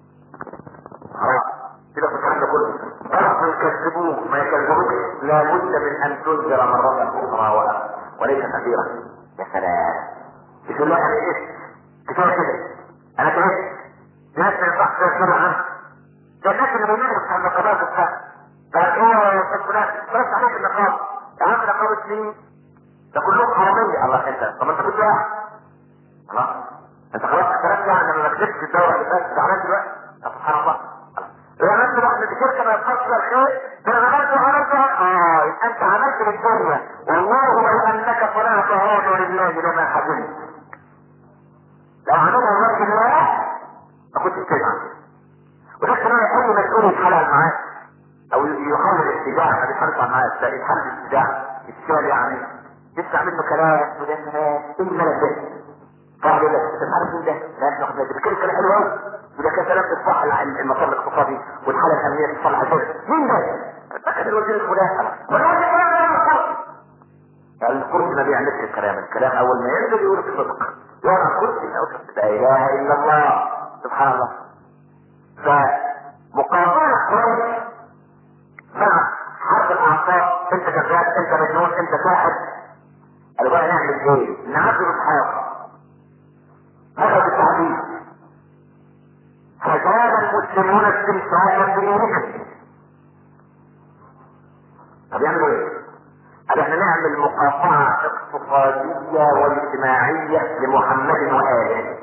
كده في الكلام ده كله برضه يكذبوك ما يكذبوك لابد من ان تنذر مرة اخرى وليس كثيرا. يا سلام يقول لها انا ايه كفايه كده انا تعبت ناس ما ينفعش يسمعوا عنها ده الناس اللي بيناموا على النقابات بتاعها قال ايه فلان بس عليك النقابه يا عم نقابه مين؟ ده كلهم حراميه. الله انت طب انت كنت واحد خلاص انت خلاص الكلام ده انا ما كسبتش الدوره اللي فاتت زعلان دلوقتي سبحان الله. لو عملت واحدة شركة ما يبقاش فيها الخير ده انا عملت وعملتها اه يبقى انت عملت للدنيا والله لو انك صنعت هذا لله لما حزنت. لو عملها لوجه الله ما كنتش تزعل. وده كمان اي مسؤول يتحلل معاك او يحاول الاتجاه ما بيتحرك معاك ده يتحل الاتجاه الشغل يعني تسمع منه كلام وده ايه الملك ده قال لك انت عارف مين ده؟ لا احنا خدنا ده كلام حلو قوي وده كان كلام تصلح المسار الاقتصادي والحاله الامنيه تصلح الجزء. مين ده؟ فاكر الوزير الفلاني والوزير الفلاني الكرسي ما بيعملش الكلام. الكلام اول ما ينزل يقول الصدق يقعد على الكرسي لا اله الا الله سبحان الله. فمقابله قريش مع حرب الاعصاب انت كذاب انت مجنون انت ساحر قالوا بقى نعمل ايه؟ نعذب اصحابه هذا التعبير فزاد المسلمون استمساكا بدينهم. طب يعملوا ايه؟ قال احنا نعمل مقاطعة اقتصادية واجتماعية لمحمد وآله.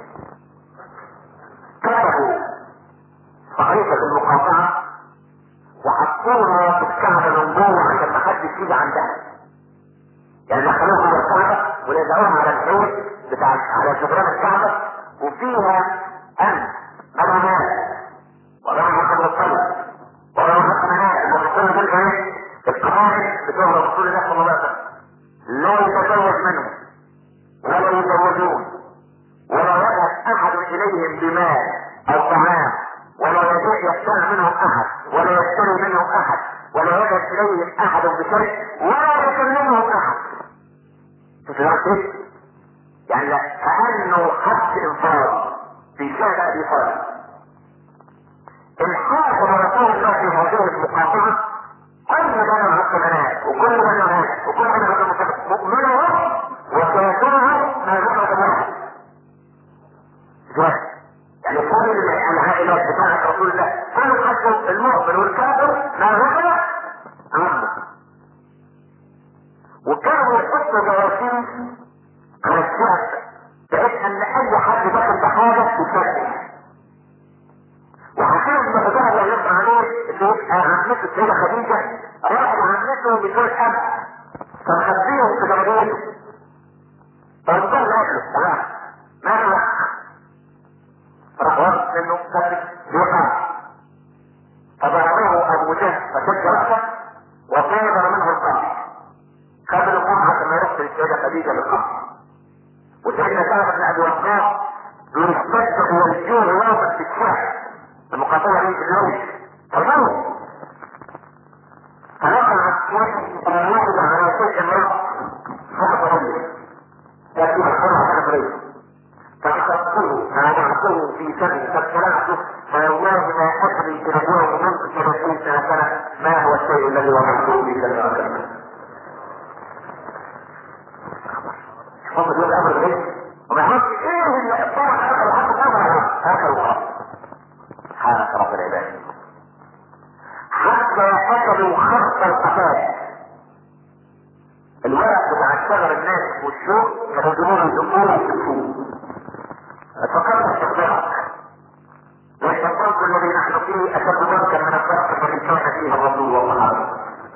كتبوا صحيفة المقاطعة وحطوها في الكعبة من جوه عشان ما حدش يجي عندها. يعني دخلوها على الكعبة ولزقوها على الحوش بتاع على جدران الكعبة وفيها امن امانات وراها قبل الصلاة وراها امانات وحطوها دول ايه؟ القواعد بتوع رسول الله صلى الله عليه وسلم لا يتزوج منه ولا يزوج يخرجون ولا يذهب احد اليهم بمال او طعام، ولا يبتاع منهم احد، ولا يشتري منهم احد، ولا يذهب اليهم احد بشيء، ولا يكلمهم احد. تتذكر؟ يعني كأنه حد انفرادي في شهد ابي طالب. الحاكم رسول الله في هذه المقاطعة كل من العقبانات وكل من الهات وكل من العقبانات مؤمنهم وكافرهم ما يجب واحد. يعني كل العائلات بتاعت رسول الله كل حتى المؤمن والكافر ما يجب عنه. وكانوا يحطوا جواسيس على الشعب بحيث ان اي حد دخل بحاجه يفتح. وحكيم بن حذيفه الله يرضى عليه اللي عمته السيده خديجه راح عمته بتقول اب فمخبيهم في درجاته فانظر لاجله تمام ما هو راح وقت منه ثبت يقع فضربه ابو جهل فشد راسه وطير منه القمح. خد القمح كما يخبر السيده خديجه بالقمح. وسيدنا سعد بن ابي وقاص يستشفق ويجوه واقف في الشارع المقاطعة دي في اليوم فالموت فنقع الواحد على شيء امرأة حاجة طبيعية لكن الحرة حاجة طبيعية فأخذته فوضعته في سبي فابتلعته فوالله ما أدري برجوع منذ ثلاثين سنة ما هو الشيء الذي وضعته في سبي أكبر. هم دول أمر غير وما يعرفش إيه اللي أبطار هذا الحق الأمر هذا الوقت سبحانك رب العباد حتى اخذوا خرق القفاز الورق بتاع الشجر الناس والشوك يخرجون الامور والسكون فقط استخدامك والشيطان الذي نحن فيه اشد ضركا من الضرك الذي كان فيه الرسول والصحابه.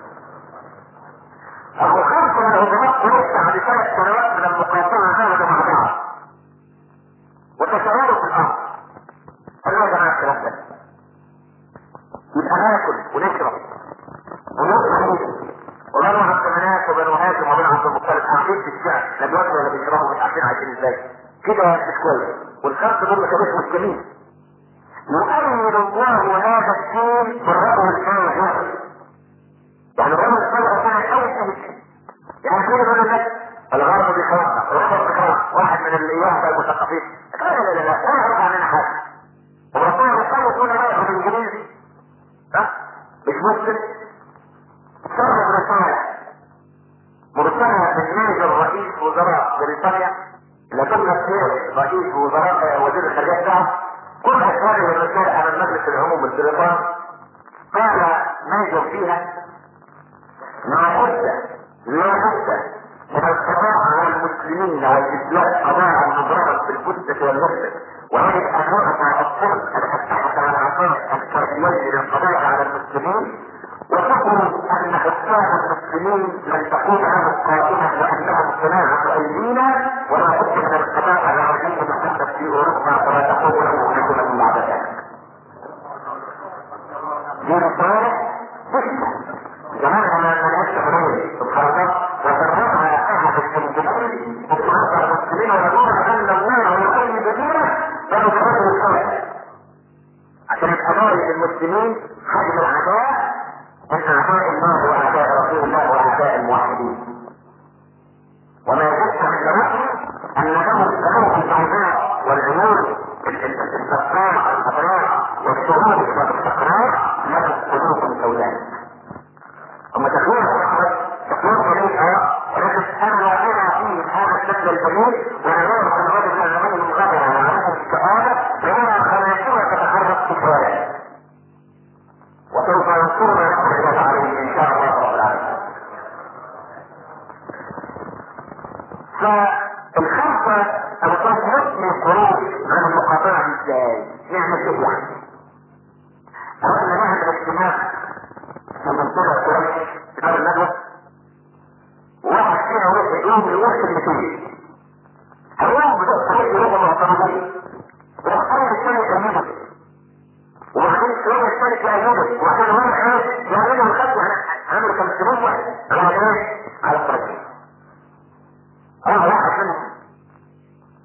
ابو خمس من الهجمات قريش بعد ثلاث سنوات من المقاطعه هاجموا مع بعض وتشاوروا في الارض. قالوا يا جماعه الكلام ده يبقى ناكل ونشرب ونطعم وبنو عبد مناف وبنو هاشم وبنو عبد المطلب قاعدين في الشعب لا بياكلوا ولا بيشربوا مش عارفين عايشين ازاي كده مش كويس. والخمسه دول ما كانوش مسلمين. يؤمن الله هذا الدين بالرجل الفاجر يعني الرجل الفاجر كان اول شيء يعني كده يقول لك الغرب بيخرجنا الغرب بيخرجنا واحد من اللي يهبل المثقفين لا لا لا لا لا يعرف عننا حاجه. الرسول يقول يقول رايح بالانجليزي ها مش مسلم صرف رسالة مرسلها من نيجر رئيس وزراء بريطانيا لجنة خير رئيس وزراء وزير الخارجية بتاعه كل هذه الرسالة امام مجلس العموم البريطاني قال نيجر فيها لا بد لا بد من القضاء على المسلمين والاسلام قضاء المضرر في القدس والمسجد ويجب ان يقطع الطرق المفتحة على عطاء التربية للقضاء على المسلمين وتقول ان حكام المسلمين لن تكون هذه القائمة لانهم صناعة ايدينا ولا بد من القضاء على عديد المحدث في اوروبا ولا تقول له نكون بعد ذلك. دي رسالة جدا زمان انا نلعبت حرية سبحان الله وجربها احد الانجليزي وقرأت المسلمين ونقول ان الله يؤيد دينه فهو جربه الصالح عشان القضايا المسلمين حجم العداء من اعداء الله واعداء رسول الله واعداء الموحدين. وما يجب من الرأي ان لهم القلوب البعداء والعيون الصفراء الخضراء والشهور والاستقرار لهم قلوب سوداء. اما تخيل تقول طريقة رجل انا وانا فيه هذا الشكل الجميل وعيون في الغد من الغد المغادرة وعلى السؤال فهنا خلاشوة تتحرك في الشوارع وسوف ينصرنا نحن عليه ان شاء الله رب العالمين. فالخمسة التصرف من الخروج عن المقاطعة ازاي؟ نعمل ايه يعني؟ أردنا نعمل اجتماع في منطقة قريش في دار الندوة وواحد فينا وقت يوم الوقت اللي فيه هيوم بدأ الطريق يروح معترضين ويختار الثاني يأيده وبعدين الشوية الثالث يأيده وبعدين هو ايه يعملوا الخط عملوا خمسين واحد على ايه؟ على الطريق. اه واحد منهم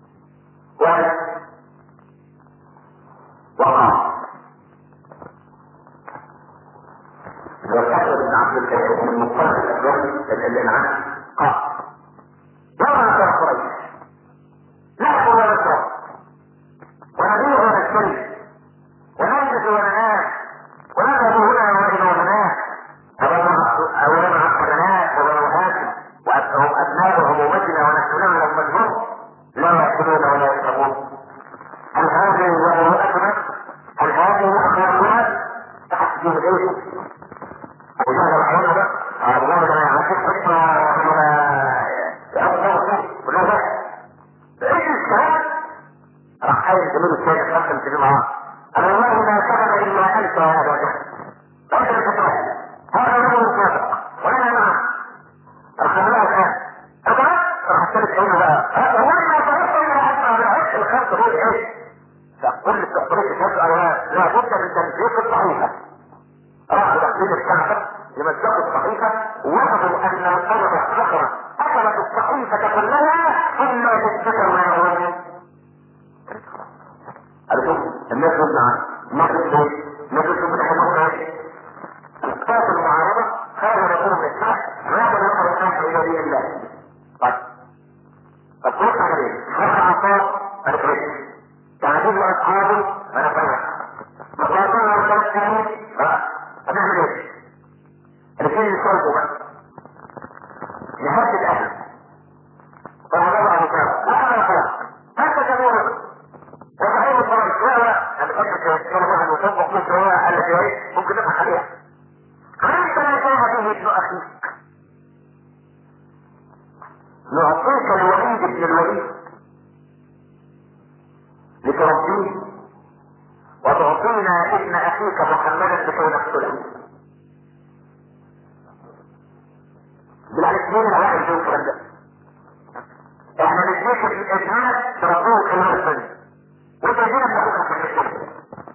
الانعام قال يوم نصر قريش نحن ونشرب ونبيع ونشتري ونلبس وننام ونذهب هنا والى هناك أولا عقلناك وبنوهاتنا وهم أبناء همومتنا ونحن لهم مجنون لا يأكلون ولا يشربون. هل هذه هي مروءتنا؟ هل هذه أخلاقنا؟ تحسبون إيه؟ أبو جهل الحوار ده أبو جهل ده يعطيك حكمة يأخذ فيه ولا لا؟ إيش الشهاد؟ راح حاول جميل الشيخ خمسة مسلمين معاه أنا والله ما كتب إلا أنت يا أبو جهل أنت الفترة هذا رجل صادق وانا معه الخملاء الان اقرأ فحسنت عينه بقى وانا صرفت الى حتى بالعشق الخمسة هو ايه فكل التحضيرات تسأل لا بد من تنسيق الصحيفة راحوا تحضير الشعب لمسجد الصحيفة وجدوا ان القلب الصخرة اكلت الصحيفة كلها ثم تتذكر ما هو قالوا شوف الناس يسمع الناس يسمع الناس يسمع كتاب المعارضة هذا يقول بالسحر وهذا يقول الناس إلى دين الله. طيب طب كيف عليه؟ هذا عطاء الكريم تعجيب أصحابه أنا فاهم مقاطعة الكريم هنعمل ايه؟ الاثنين يصرفوا بقى نهاية الأهل فهذا أبو كام لا أنا فاهم هذا جميل وصحيح الفرق شوية أنا بفكر كان واحد وصفق من شوية قال لك ايه ممكن نبقى عليها عندما كان به ابن اخيك نعطيك الوليد ابن الوليد لتربيه وتعطينا ابن اخيك محمدا لكي نقتله بالعلمين الواحد يجيب الكلام ده احنا نديك الابناء تربوه كلام السنة وتجينا بنقولها في الحكم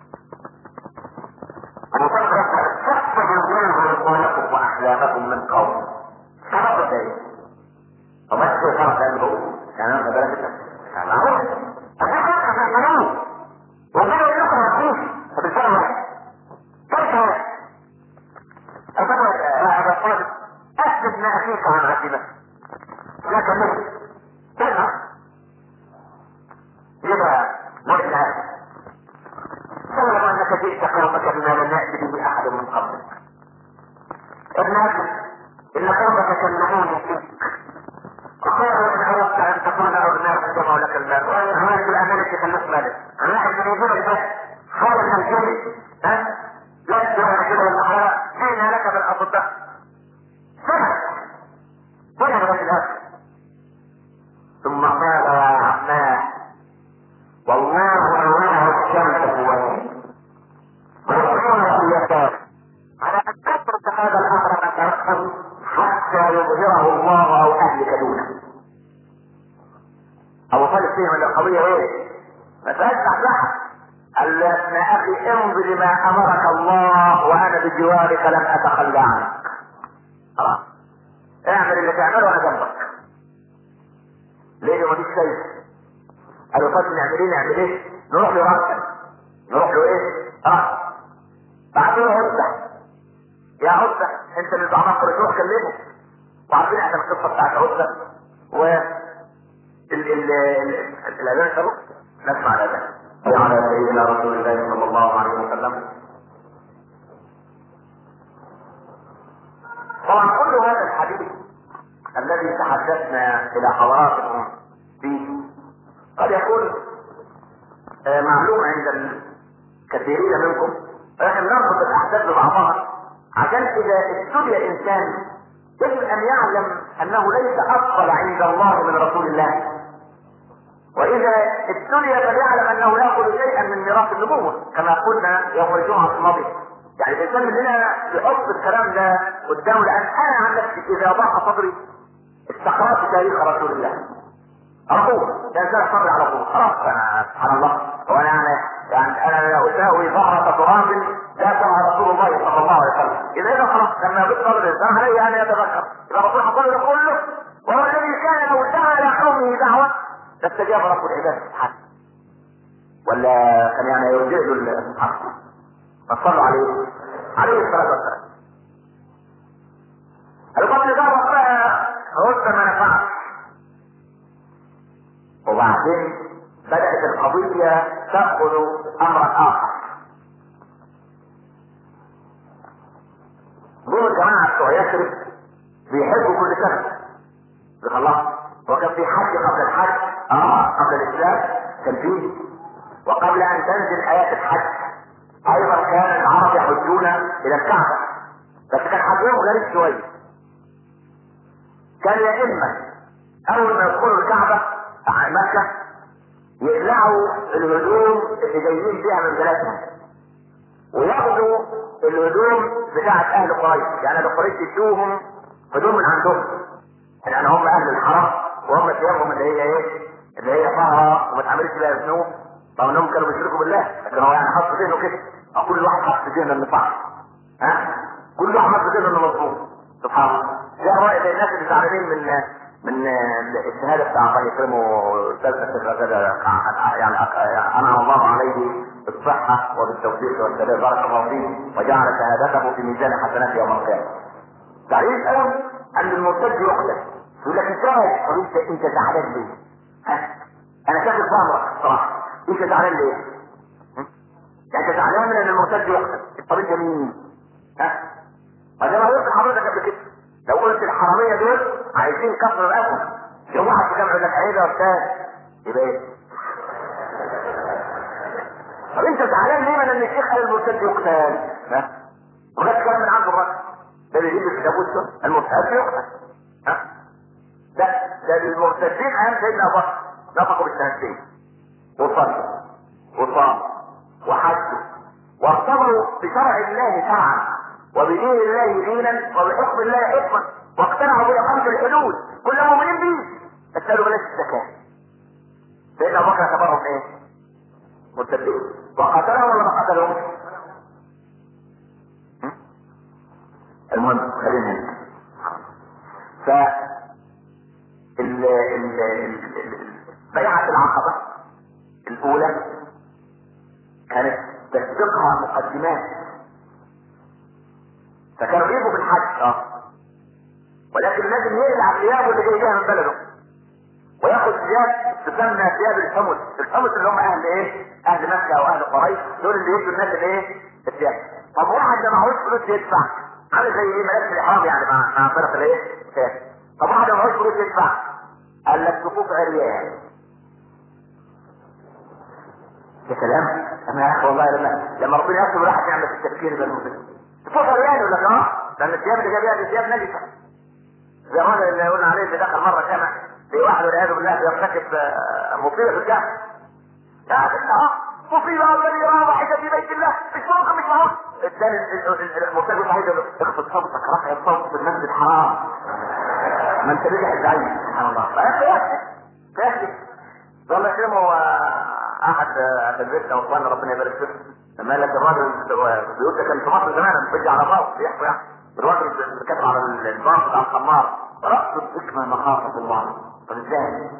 وتقرأ تحفظ الله رسولكم واحلامكم من قوم سبب الدليل وما تشوف فرق لانه يعني انا بدأت يعني معروف انا فرق في المنون وقالوا لكم رسول فبالفعل واحد كيف أفضل هذا الطالب أسلم ما أخيك عن عزيمة لكن نفس تنهى يبقى مرحل هذا سلم أنك جئت قومك بما لم يأتي به أحد من قبلك ابن أخي إن قومك كلموني فيك وقالوا إن أردت أن تكون أغناء جمعوا لك المال وأن هناك الأمانة تخلص مالك أنا أحد من يقول بس خالص الجري ها لا تجري كده والأخرى جئنا لك بالأصدق سمع وين الرجل الأخر ثم قال يا عماه والله الله الشمس هو والله اليسار على أن تترك هذا الأمر من تركه حتى يظهره الله أو أهلك دونه أبو طالب فيه من القضية إيه؟ ما تفعلش تحتها قال يا ابن أخي امضي لما أمرك الله وأنا بجوارك لم أتخلى عنك خلاص اعمل اللي تعمله وأنا جنبك ليه مفيش شيء قالوا طيب نعمل ايه نعمل ايه نروح له رأسا نروح له ايه رأس بعدين عدة يا عدة انت اللي بعمق رجوع كلمه وعارفين احنا القصة بتاعت عدة و ال ال الأذان شروع نسمع الأذان على سيدنا رسول الله صلى الله عليه وسلم. طبعا كل هذا الحديث الذي تحدثنا الى حضراتكم فيه قد يكون آه معلوم عند الكثيرين منكم ولكن نربط الاحداث ببعضها عشان اذا ابتلي انسان يجب ان يعلم انه ليس افضل عند الله من رسول الله واذا ابتلي فليعلم انه ياخذ شيئا من ميراث النبوه كما قلنا يوم الجمعه الماضيه. يعني الانسان مننا يحط الكلام ده قدامه لان انا عن نفسي اذا ضاق صدري استقرأت تاريخ رسول الله على طول كان صدري على طول خلاص انا سبحان الله وانا يعني يعني انا لا اساوي ظهرة تراب لا سمع رسول الله صلى الله عليه وسلم اذا اذا خلاص لما يبقى صدر الانسان عليه ان يتذكر اذا رسول الله يقول له وهو الذي كان لو دعا الى قومه دعوه لاستجاب رب العباد سبحانه ولا كان يعني يرجع له سبحانه فصلوا عليه عليه الصلاه والسلام. قالوا طب نجرب بقى، قلت ما نفعش. وبعدين بدأت القضية تأخذ أمرا آخر. دول الجماعة بتوع يثرب بيحبوا كل سنة بخلص. وكان في حج قبل الحج، اه قبل الإسلام كان فيه، وقبل أن تنزل آيات الحج أيضا كان العرب يحجون إلى الكعبة، بس كان حجهم غريب شوية. كان يا إما أول ما يدخلوا الكعبة على مكة يقلعوا الهدوم اللي جايين بيها من بلادهم، وياخدوا الهدوم بتاعت اهل قريش، يعني اهل قريش يدوهم هدوم من عندهم، يعني هم اهل الحرم وهم ثيابهم اللي هي ايه؟ اللي هي طاهره وما تعملش بيها ذنوب، طبعا انهم كانوا بيشركوا بالله، لكن هو يعني حط ذهنه كده، او كل واحد حط ذهنه انه صح، ها؟ كل واحد حط ذهنه انه مظبوط، سبحان الله. زي الرأي زي الناس اللي زعلانين من من الشهاده بتاع الله يكرمه ثالثه كده، يعني انعم الله عليه بالصحه وبالتوفيق والسداد، بارك الله فيه وجعل شهادته في ميزان حسنات يوم القيامه. تعريف اول ان المرتد يقتل، يقول لك ازاي؟ طب انت انت زعلان ليه؟ ها؟ انا شايف ظهرك الصراحه، انت زعلان ليه؟ يعني انت زعلان من ان المرتد يقتل، طب انت مين؟ ها؟ وزي ما قلت لحضرتك قبل كده، لو قلت الحراميه دول عايزين كسر الاسد، يوم واحد في جامعه يقول لك عيله وبتاع، يبقى ايه؟ طب انت زعلان ليه من ان الشيخ قال المرتد يقتل؟ ها؟ وده كلام من عند الراجل، ده بيجيب في كتابه المرتد يقتل. ها؟ ده ده المرتدين اهم سيدنا ابو بكر نطقوا بالشهادتين وصلوا وصاموا وحجوا واختبروا بشرع الله شرعا وبدين الله دينا وبحكم الله حكما، واقتنعوا بإقامة الحدود كل مؤمنين به، ادخلوا بلاش الزكاة. سيدنا ابو بكر اعتبرهم ايه؟ مرتدين. وقتلهم ولا ما قتلهم؟ المهم خلينا هنا. ف ال ال ال بيعة العقبة الأولى كانت تسبقها مقدمات، فكانوا يجوا في الحج اه ولكن لازم يقلع ثيابه اللي جاي بيها من بلده وياخد ثياب تسمى ثياب الحمص. الحمص اللي هم اهل ايه؟ اهل مكه او اهل قريش، دول اللي يدوا الناس الايه؟ الثياب. طب واحد ما معهوش فلوس يدفع، عامل زي ايه؟ ملابس الاحرام يعني مع مع فرق الايه؟ طب واحد ما معهوش فلوس يدفع، قال لك صفوف عريان. يا سلام، انا يا اخي والله لما لما ربنا يكتب راحت يعمل في التفكير ده المسلم صفوف عريان يقول لك اه لان الثياب اللي جايبها دي ثياب نجسه. زي الراجل اللي قلنا عليه اللي دخل مره كما في واحد والعياذ بالله يرتكب مصيبه في الجهل. يا سيدنا اه مصيبه الذي راح في بيت الله مش ممكن مش معقول. الثاني المرتكب الوحيد يقول له اخفض صوتك رفع الصوت في المسجد الحرام ما انت رجع الزعيم سبحان الله. فاهم والله يكرمه احد تلفزيون او اخواننا ربنا يبارك فيه لما قال لك الراجل بيقول لك كان في مصر زمان بيجي على الراس بيحكوا يعني الراجل اللي كتب على الباص بتاع الخمار رأس الحكمة مخافة الله. طب ازاي؟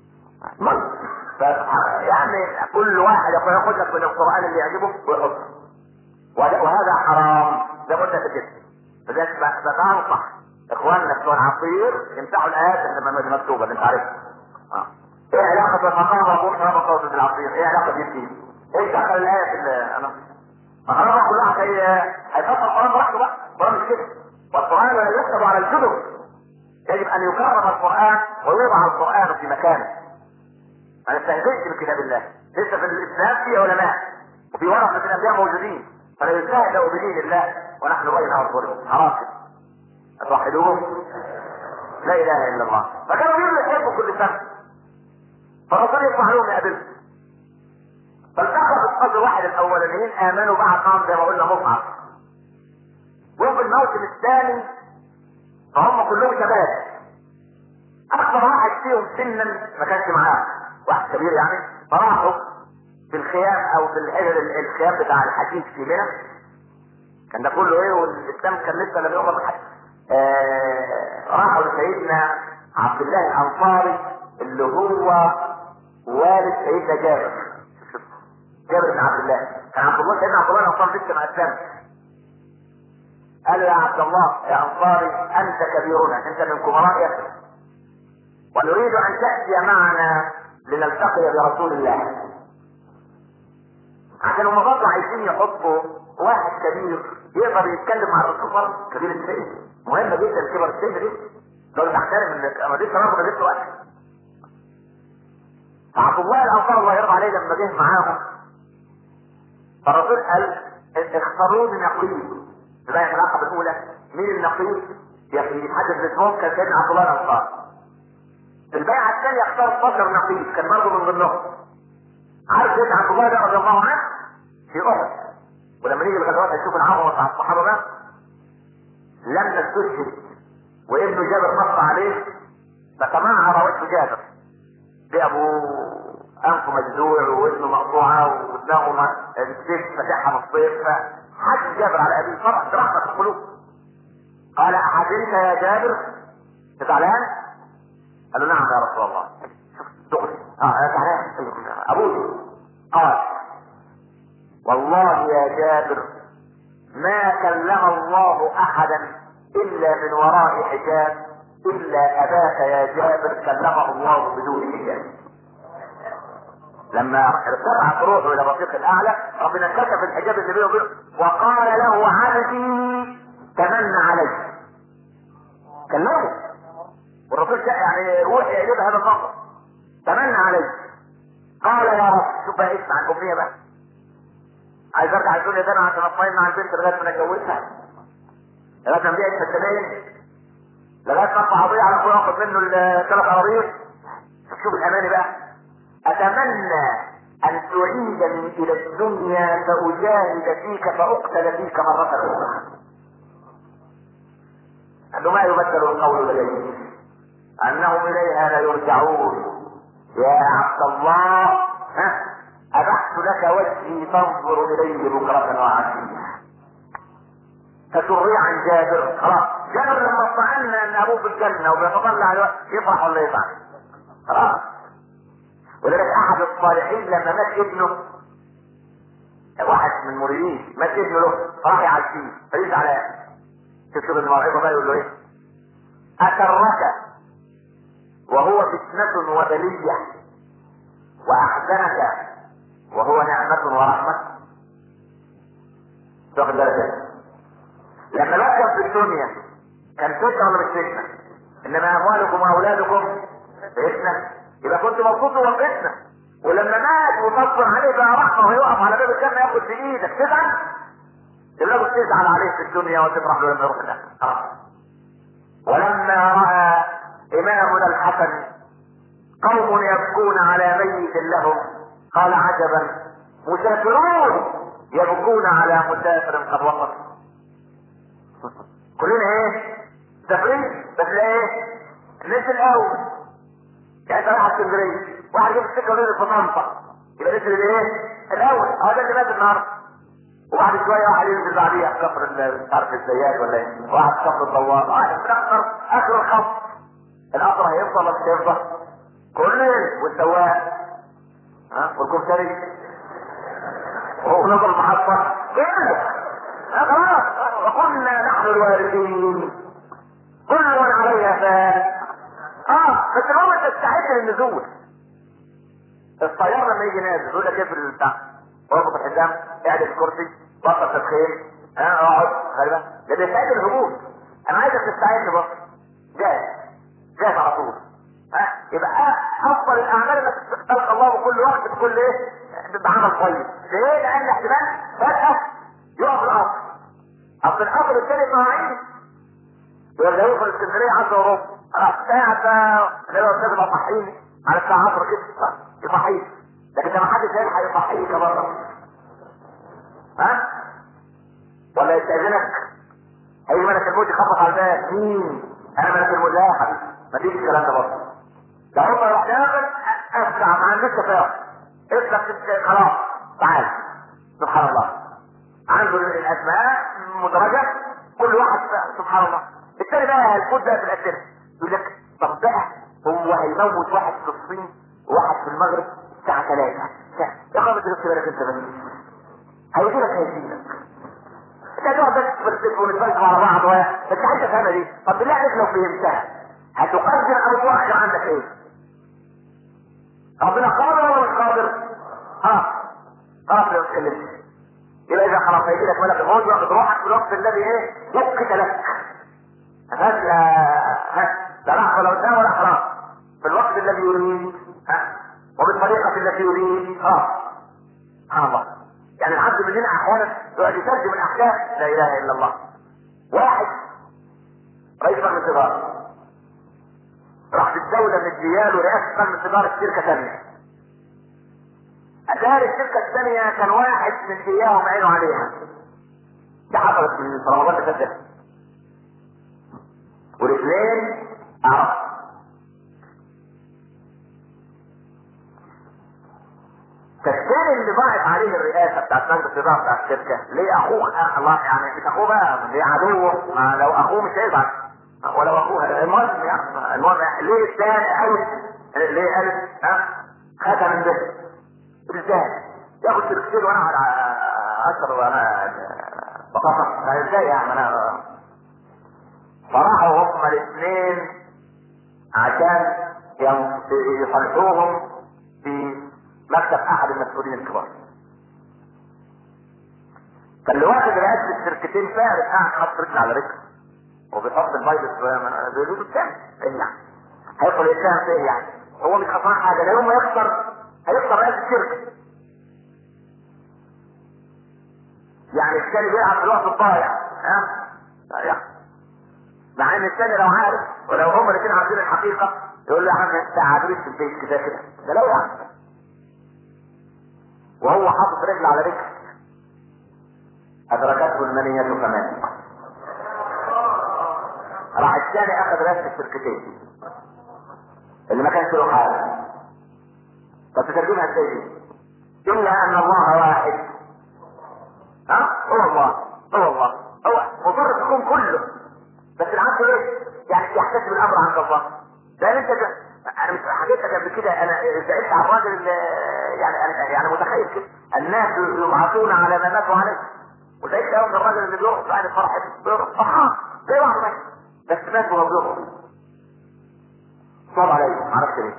يعني كل واحد ياخد لك من القرآن اللي يعجبه ويحطه وهذا حرام زي ما قلت كده. فذلك بتنصح اخواننا بتوع العصير يمسحوا الايات اللي مكتوبه اللي انت عارفها. ايه علاقة الفقامة ومحرمة صوت العصير؟ ايه علاقة دي فيه؟ ايه دخل الايه في انا فخلاص كلها هي هيفصل القرآن براحته بقى، القرآن مش كده. والقرآن لا يكتب على الكتب، يجب ان يكرم القرآن ويوضع القرآن في مكانه. انا استهزئت بكتاب الله، لسه في الاسلام في علماء وفي ورثة الانبياء موجودين، فلا يستهزأ بدين الله ونحن بين اظهرهم حرام. توحدوه لا اله الا الله. فكانوا يقولوا يحبوا كل سنة فالرسول يسمع لهم يقابلهم. فالتقى بالقدر واحد الاولانيين امنوا بعد قام زي ما قلنا مصعب، وفي الموسم الثاني فهم كلهم شباب. اكثر واحد فيهم سنا ما كانش معاه واحد كبير يعني، فراحوا في الخيام او في الحجر الخيام بتاع الحديث في منى. كان ده كله ايه والاسلام كان لسه لم يؤمن بحد. آه راحوا لسيدنا عبد الله الانصاري اللي هو والد سيدنا جابر جابر بن عبد الله. كان عبد الله سيدنا عبد الله الانصاري لسه ما اسلمش. قال يا عبد الله يا انصاري انت كبيرنا، انت من كبراء يثرب، ونريد ان تاتي معنا لنلتقي برسول الله. عشان هم برضه عايزين يحطوا واحد كبير يقدر يتكلم مع الرسول برضه، كبير السن مهمه جدا كبر السن دي، لو تحترم انك ما ديش رغم ما ديش وقت. فعبد الله الانصار الله يرضى عليه لما جه معاهم، فالرسول قال اختاروا لي نقيب. البيعه العقبه الاولى مين النقيب؟ يتحدث اسمهم كان سيدنا عبد الله الانصار. في البيعه الثانيه اختار اتناشر نقيب كان برضه من ضمنهم. عارف سيدنا عبد الله ده رضي الله عنه في احد، ولما نيجي الغزوات هنشوف العظمه بتاع الصحابه بقى، لما استشهد وابنه جابر نص عليه فتمعر وجه جابر، بأبوه انفه مجزوع وابنه مقطوعه ودماغه السيف فتحها نصين، فحد جابر على ابيه فرح برحمه القلوب. قال احزنت يا جابر؟ زعلان؟ قال له نعم يا رسول الله. شوف دغري اه زعلان ابوه. قال والله يا جابر ما كلم الله احدا الا من وراء حجاب الا اباك يا جابر كلمه الله بدون حجاب. لما ارتفعت روحه الى الرفيق الاعلى ربنا كشف الحجاب اللي بينه وبينه وقال له عبدي تمنى علي. كلمه والرسول يعني وحي اليه بهذا النظر تمنى علي. قال يا رب شوف بقى اسمع الامنيه بقى، عايز ارجع الدنيا ده انا عشان اطمئن مع البنت لغايه ما اتجوزها، لغايه ما نبيع الفتنين، لغايه ما اطلع قضيه على اخويا واخد منه الثلاث قرارير. شوف الاماني بقى، اتمنى ان تعيدني الى الدنيا فاجاهد فيك فاقتل فيك مره اخرى. قال له ما يبدل القول لدي انهم اليها لا يرجعون يا عبد الله، ها ابحت لك وجهي تنظر اليه بكره وعشيه. فتروي عن جابر خلاص، جابر لما اطمئنا ان ابوه في الجنه وبيتطلع على يفرح ولا يزعل خلاص. ولذلك احد الصالحين لما مات ابنه، واحد من المريدين مات ابنه له فراح يعزيه فيزعل. تكتب الموعظه بقى يقول له ايه؟ اكرك وهو فتنه وبليه واحزنك وهو نعمه ورحمه. تاخد بالك لما بكر في الدنيا كان فتنه ولا مش فتنه؟ انما اموالكم واولادكم فتنه، يبقى كنت مبسوط وهو فتنه، ولما مات وتصبر عليه بقى رحمه ويقف على باب الجنه ياخد في ايدك تزعل؟ تبقى تزعل عليه في الدنيا وتفرح له لما يروح الاخره. ولما راى امامنا الحسن قوم يبكون على ميت لهم قال عجبا مسافرون يبكون على مسافر قد وصل. كلنا ايه؟ مسافرين بس ايه؟ نزل الاول يعني راح اسكندريه واحد جاب السكه ونزل في طنطا يبقى نزل الايه؟ الاول. اه ده اللي مات النهارده. وبعد شويه واحد ينزل بعديها في كفر مش عارف الزيات ولا ايه، واحد في كفر الدوار، واحد في اخر اخر الخط. القطر هيفضل ولا مش هيفضل؟ كلنا والسواق ها والكمثري ونظر المحطه كله خلاص. وقلنا نحن الوارثين كل من عليها فان. اه بس المهم انت تستعد للنزول. الطيار لما يجي نازل يقول لك ايه في البتاع؟ اربط الحزام، اعدل الكرسي، بطل تدخين، ها اقعد خلي بالك، ده بيستعد للهجوم. انا عايزك تستعد بس جاهز جاهز على طول. ها يبقى افضل الاعمال انك تلقى الله بكل وقت بكل ايه؟ بعمل طيب. ليه؟ لان احتمال فجاه يقف القطر. اصل القطر الثاني مواعيد يبقى يوصل اسكندريه عشرة وربع، انا قاعد لو لازم اصحيني على الساعه عشرة كده يصحيني، لكن ده ما حدش هيلحق يصحيك بره. ها؟ ولا يستأذنك هيجي ملك الموت يخبط على الباب، مين؟ انا ملك الموت. لا يا حبيبي ما فيش الكلام ده برضه. ده هم يروح ياخد اسرع ما عندوش تفاهم اطلق خلاص تعال. سبحان الله عنده الاسماء مدرجه كل واحد سبحان الله. الثاني بقى الكود بقى في الاسئله يقول لك طب بقى هو هيموت واحد في الصين وواحد في المغرب الساعه ثلاثة يا خالد تغسل بالك انت بس هيجي لك هيجي لك انت هتقعد بس تفلسف ونتفلسف على بعض و بس عايز افهمها دي. طب بالله عليك لو فهمتها هتقدر او تؤخر عندك ايه؟ ربنا قادر ولا مش قادر؟ اه خلاص لو اتكلمت يبقى اذا خلاص هيجي لك ملك الموت ياخذ روحك في الوقت الذي ايه؟ وقت لك. هات ها لا لحظه ولا قدام ولا خلاص في الوقت الذي يريد ها وبالطريقه التي يريد. خلاص سبحان الله. يعني العبد مننا احيانا يقعد يترجم الاحكام لا اله الا الله. واحد رئيس مجلس اداره راح في الدوله مدياله رئاسه مجلس اداره شركه ثانيه. اتاري الشركه الثانيه كان واحد من اياهم عينه عليها. ده حصلت في رمضان اللي فات والاثنين اعرف. فالثاني اللي ضاعت عليه الرئاسه بتاعت مجلس الاداره بتاعت الشركه ليه اخوه اخ الله يعني مش اخوه بقى ليه عدوه. ما لو اخوه مش هيزعل ولو اخوها المهم يعني المهم ليه الثاني قال ليه قال ها خدها من ده ازاي ياخد شركتين وانا على اشهر وانا بطاقه ازاي يعني انا. فراحوا هم الاثنين عشان يصلحوهم في مكتب احد المسؤولين الكبار. فاللي واخد رئاسة الشركتين فارس قاعد حاطط رجل على رجل وبيحط الفيروس بيقولوا الثاني ايه يعني؟ هيدخل يتهم في ايه يعني؟ هو مش خسران حاجه لا يوم ما يخسر هيخسر رئاسة الشركة. يعني الثاني بيلعب في الوقت الضايع ها؟ ضايع. مع ان الثاني لو عارف ولو هم الاثنين عارفين الحقيقه يقول له يا عم انت عادلين في البيت كده كده ده لو يعني وهو حاطط رجل على رجل ادركته المنيه كمان. راح الثاني اخذ رئاسه الشركتين اللي ما كانش له حاجه. طب تترجمها ازاي؟ الا ان الله واحد. ها هو الله هو الله هو مضر الكون كله بس العبد ايه؟ يعني يحتسب الامر عند الله. لان انت انا مش حكيت لك قبل كده انا سالت على الراجل يعني انا يعني متخيل كده الناس يبعثون على ما ماتوا عليه وسالت يوم الراجل اللي بيروح بعد الفرح بيروح فرحان زي بعض بس مات وهو بيروح صار عليه ما اعرفش ليه.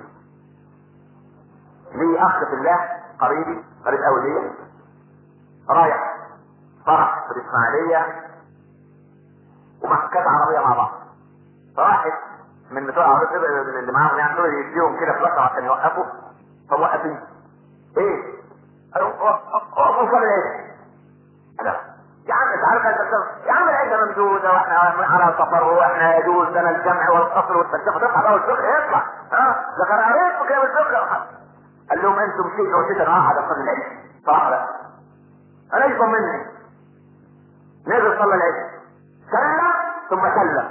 ليه اخ في الله قريبي قريب قوي ليا رايح فرح في الاسماعيليه ومحكات عربيه مع بعض. فواحد من بتوع العربيه اللي معاهم يعني دول يديهم كده فلوس عشان يوقفوا فوقفين ايه؟ قالوا اقفوا صلي العيد. انا يا عم انت عارف يا عم العيد ممدوده واحنا على سفر واحنا يجوز لنا الجمع والقصر والفلسفه تطلع بقى والفقه يطلع ها ده كان عريف وكده والفقه. قال لهم انتم شيء وشيء واحد اصلي العيد صراحه لا انا يفهم مني نزل صلى العيد سلم ثم سلم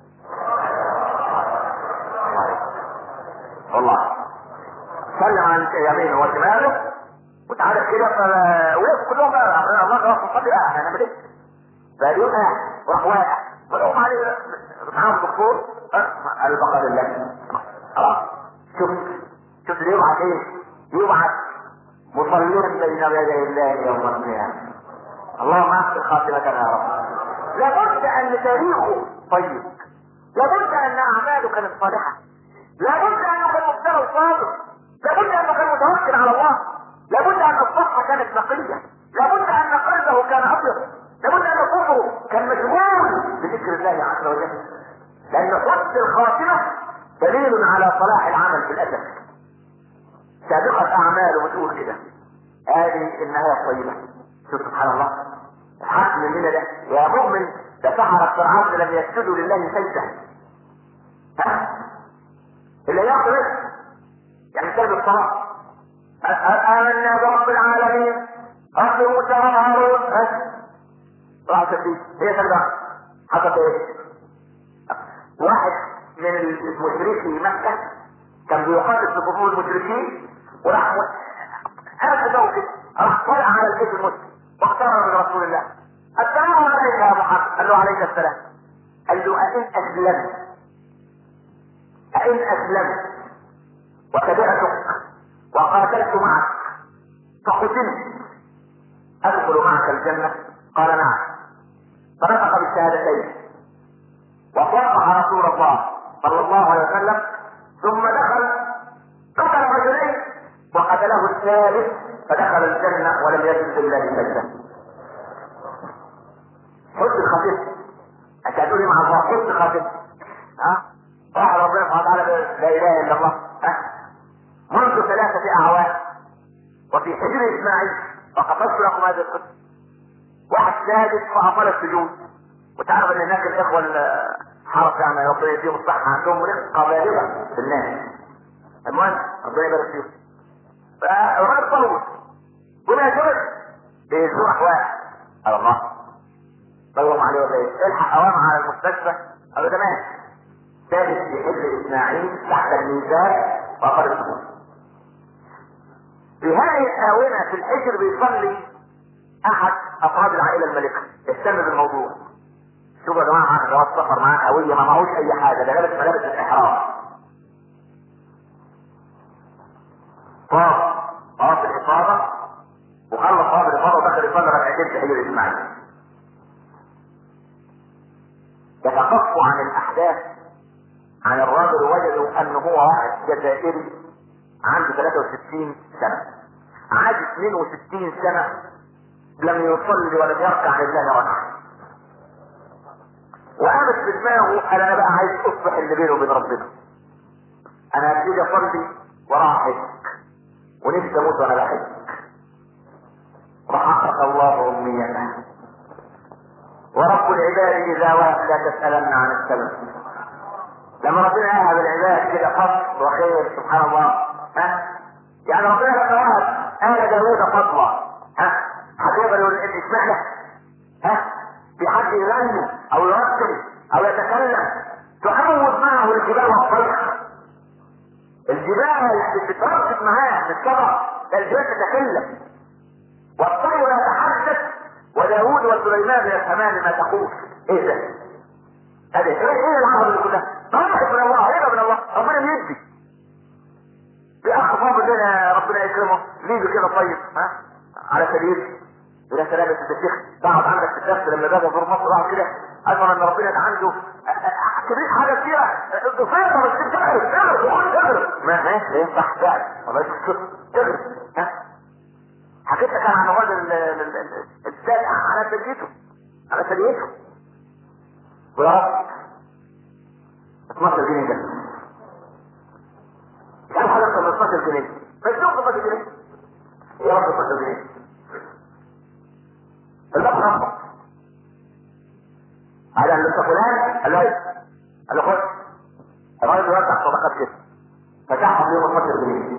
والله سلم عن يمينه وشماله وتعالى كده ولف كلهم بقى الله خلاص صلي بقى هنعمل ايه؟ فاليوم قاعد وراح واقع ولو عليه معاهم دكتور قال بقى لله خلاص شفت شفت يبعث ايه؟ يبعث مصلين بين يدي الله يوم القيامه. اللهم احسن خاتمتنا يا رب. لابد ان تاريخه طيب لابد ان اعماله كانت صالحه لابد انه كان مبتلى وصادق لابد انه كان متوكل على الله لابد ان الصحه كانت نقيه لابد ان قلبه كان ابيض لابد ان صدره كان مشغول بذكر الله عز وجل لان حسن الخاتمه دليل على صلاح العمل في الاسد. سابقه اعماله بتقول كده هذه النهايه الطيبه. شوف سبحان الله الحق مننا ده يا مؤمن ده سحرة فرعون لم يسجدوا لله سجدة ها اللي ياخذ يعني سجد الصلاة آمنا برب العالمين رب موسى وهارون راح تبدي هي سجدة حصل ايه؟ واحد من المشركين مكة كان بيقاتل في صفوف المشركين وراح قال كده راح طلع على البيت المسلم واختار من رسول الله السلام عليك يا محمد. قال له عليك السلام. قال له أئن أسلمت أئن أسلمت وتبعتك وقاتلت معك فقتلت أدخل معك الجنة؟ قال نعم. فنطق بالشهادتين وصافح رسول الله صلى الله عليه وسلم، ثم دخل قتل رجلين وقتله الثالث فدخل الجنة ولم يجد الا بسجدة. حسن خفيف هتقولي مع الله، حسن خفيف ها راح ربنا سبحانه وتعالى لا اله الا الله ها منذ ثلاثة اعوام وفي حجر اسماعيل وقصصت لكم هذه القصة. واحد ساجد فاطال السجود، وتعرف ان هناك الاخوة الحرس يعني ربنا يديهم الصحة عندهم رقة بالغة في الناس. المهم ربنا يبارك فيهم. فالراجل طول قلنا يا جبل بيزور واحد على الله طلعوا عليه ولا ايه؟ الحق اوام على المستشفى. قالوا تمام ثابت في حجر اسماعيل تحت الميزان وقال السجود. في هذه الآونة في الحجر بيصلي احد افراد العائلة الملكة اهتم بالموضوع. شوفوا يا جماعة معاك جواز سفر، معاك هوية، ما معهوش اي حاجة، ده لابس ملابس الاحرام. طاف طاف الإفاضة وخلص طاف الإفاضة ودخل يصلي ركعتين في حجر اسماعيل. يتقصوا عن الأحداث عن الراجل وجدوا أنه هو واحد جزائري عنده ثلاثة وستين سنة، عاد اثنين وستين سنة لم يصلي ولم يركع لله ركعة، وقامت في دماغه قال انا بقى عايز اصبح اللي بينه وبين ربنا، انا هبتدي اصلي وراح احج ونفسي اموت وانا بحج. وحقق الله امنيته. ورب العباد اذا وهب لا تسالن عن السبب. لما ربنا يهب العباد كده فضل وخير سبحان الله ها يعني ربنا لما وهب اهل داوود فضلا ها هتقدر يقول اسمع له ها في حد يغني او يرتل او يتكلم تعود معه الجبال والطير. الجبال بتتردد معاه من السبع، الجبال تتكلم والطير يتحدث وداوود وسليمان يفهمان ما تقول. ايه ده؟ هذه ايه ايه العرب اللي كلها؟ طريقة من الله، هيبة من الله، ربنا بيدي. في اخ فاضل لنا ربنا يكرمه ليه كده طيب ها على سبيل يا سلام يا شيخ تقعد عندك في الدرس لما باجي ازور مصر اقعد كده اضمن ان ربنا يبقى عنده كبير حاجه كتيره تصير بس تغرب تغرب تقول تغرب ما ماشي ينفع فعلا والله تغرب ها حكيت لك عن الراجل السابع على سريته على سريته ويا رب اتناشر جنيه ده كم حاجه من اتناشر جنيه بس شوف اتناشر جنيه يا رب اتناشر جنيه اللقب رفض على اللي فلان قال له قال له خد الراجل يوزع صدقات كده فتحهم يوم اتناشر جنيه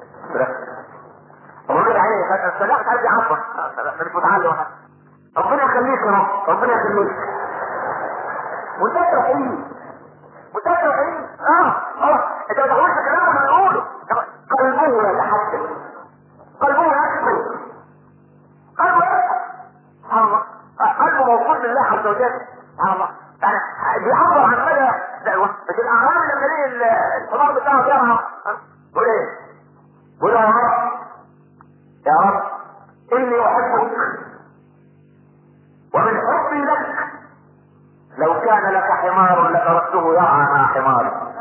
الراجل عليه السلاح عايز يعبر مش متعلم ربنا يخليك يا رب ربنا يخليك منتشر حقيقي منتشر حقيقي اه اه انت ما تقولش كلام انا اقوله قلبه يتحدث قلبه يكتب قلبه سبحان الله قلبه موصول لله عز وجل سبحان الله يعني بيعبر عن مدى دعوه. بس الاعراب لما ليه الحمار بتاعه بيرعى يقول ايه؟ يقول يا رب يا رب اني احبك ومن حبي لك لو كان لك حمار لتركته يرعى مع حمار.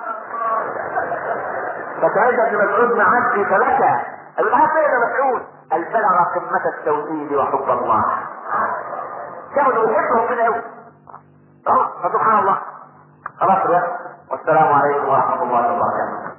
فسألت ابن مسعود معدي فبكى الحب ايه يا مسعود؟ قال بلغ قمة التوحيد وحب الله. كانوا يحبهم كده قوي. فسبحان الله. خلاص والسلام عليكم ورحمة الله وبركاته.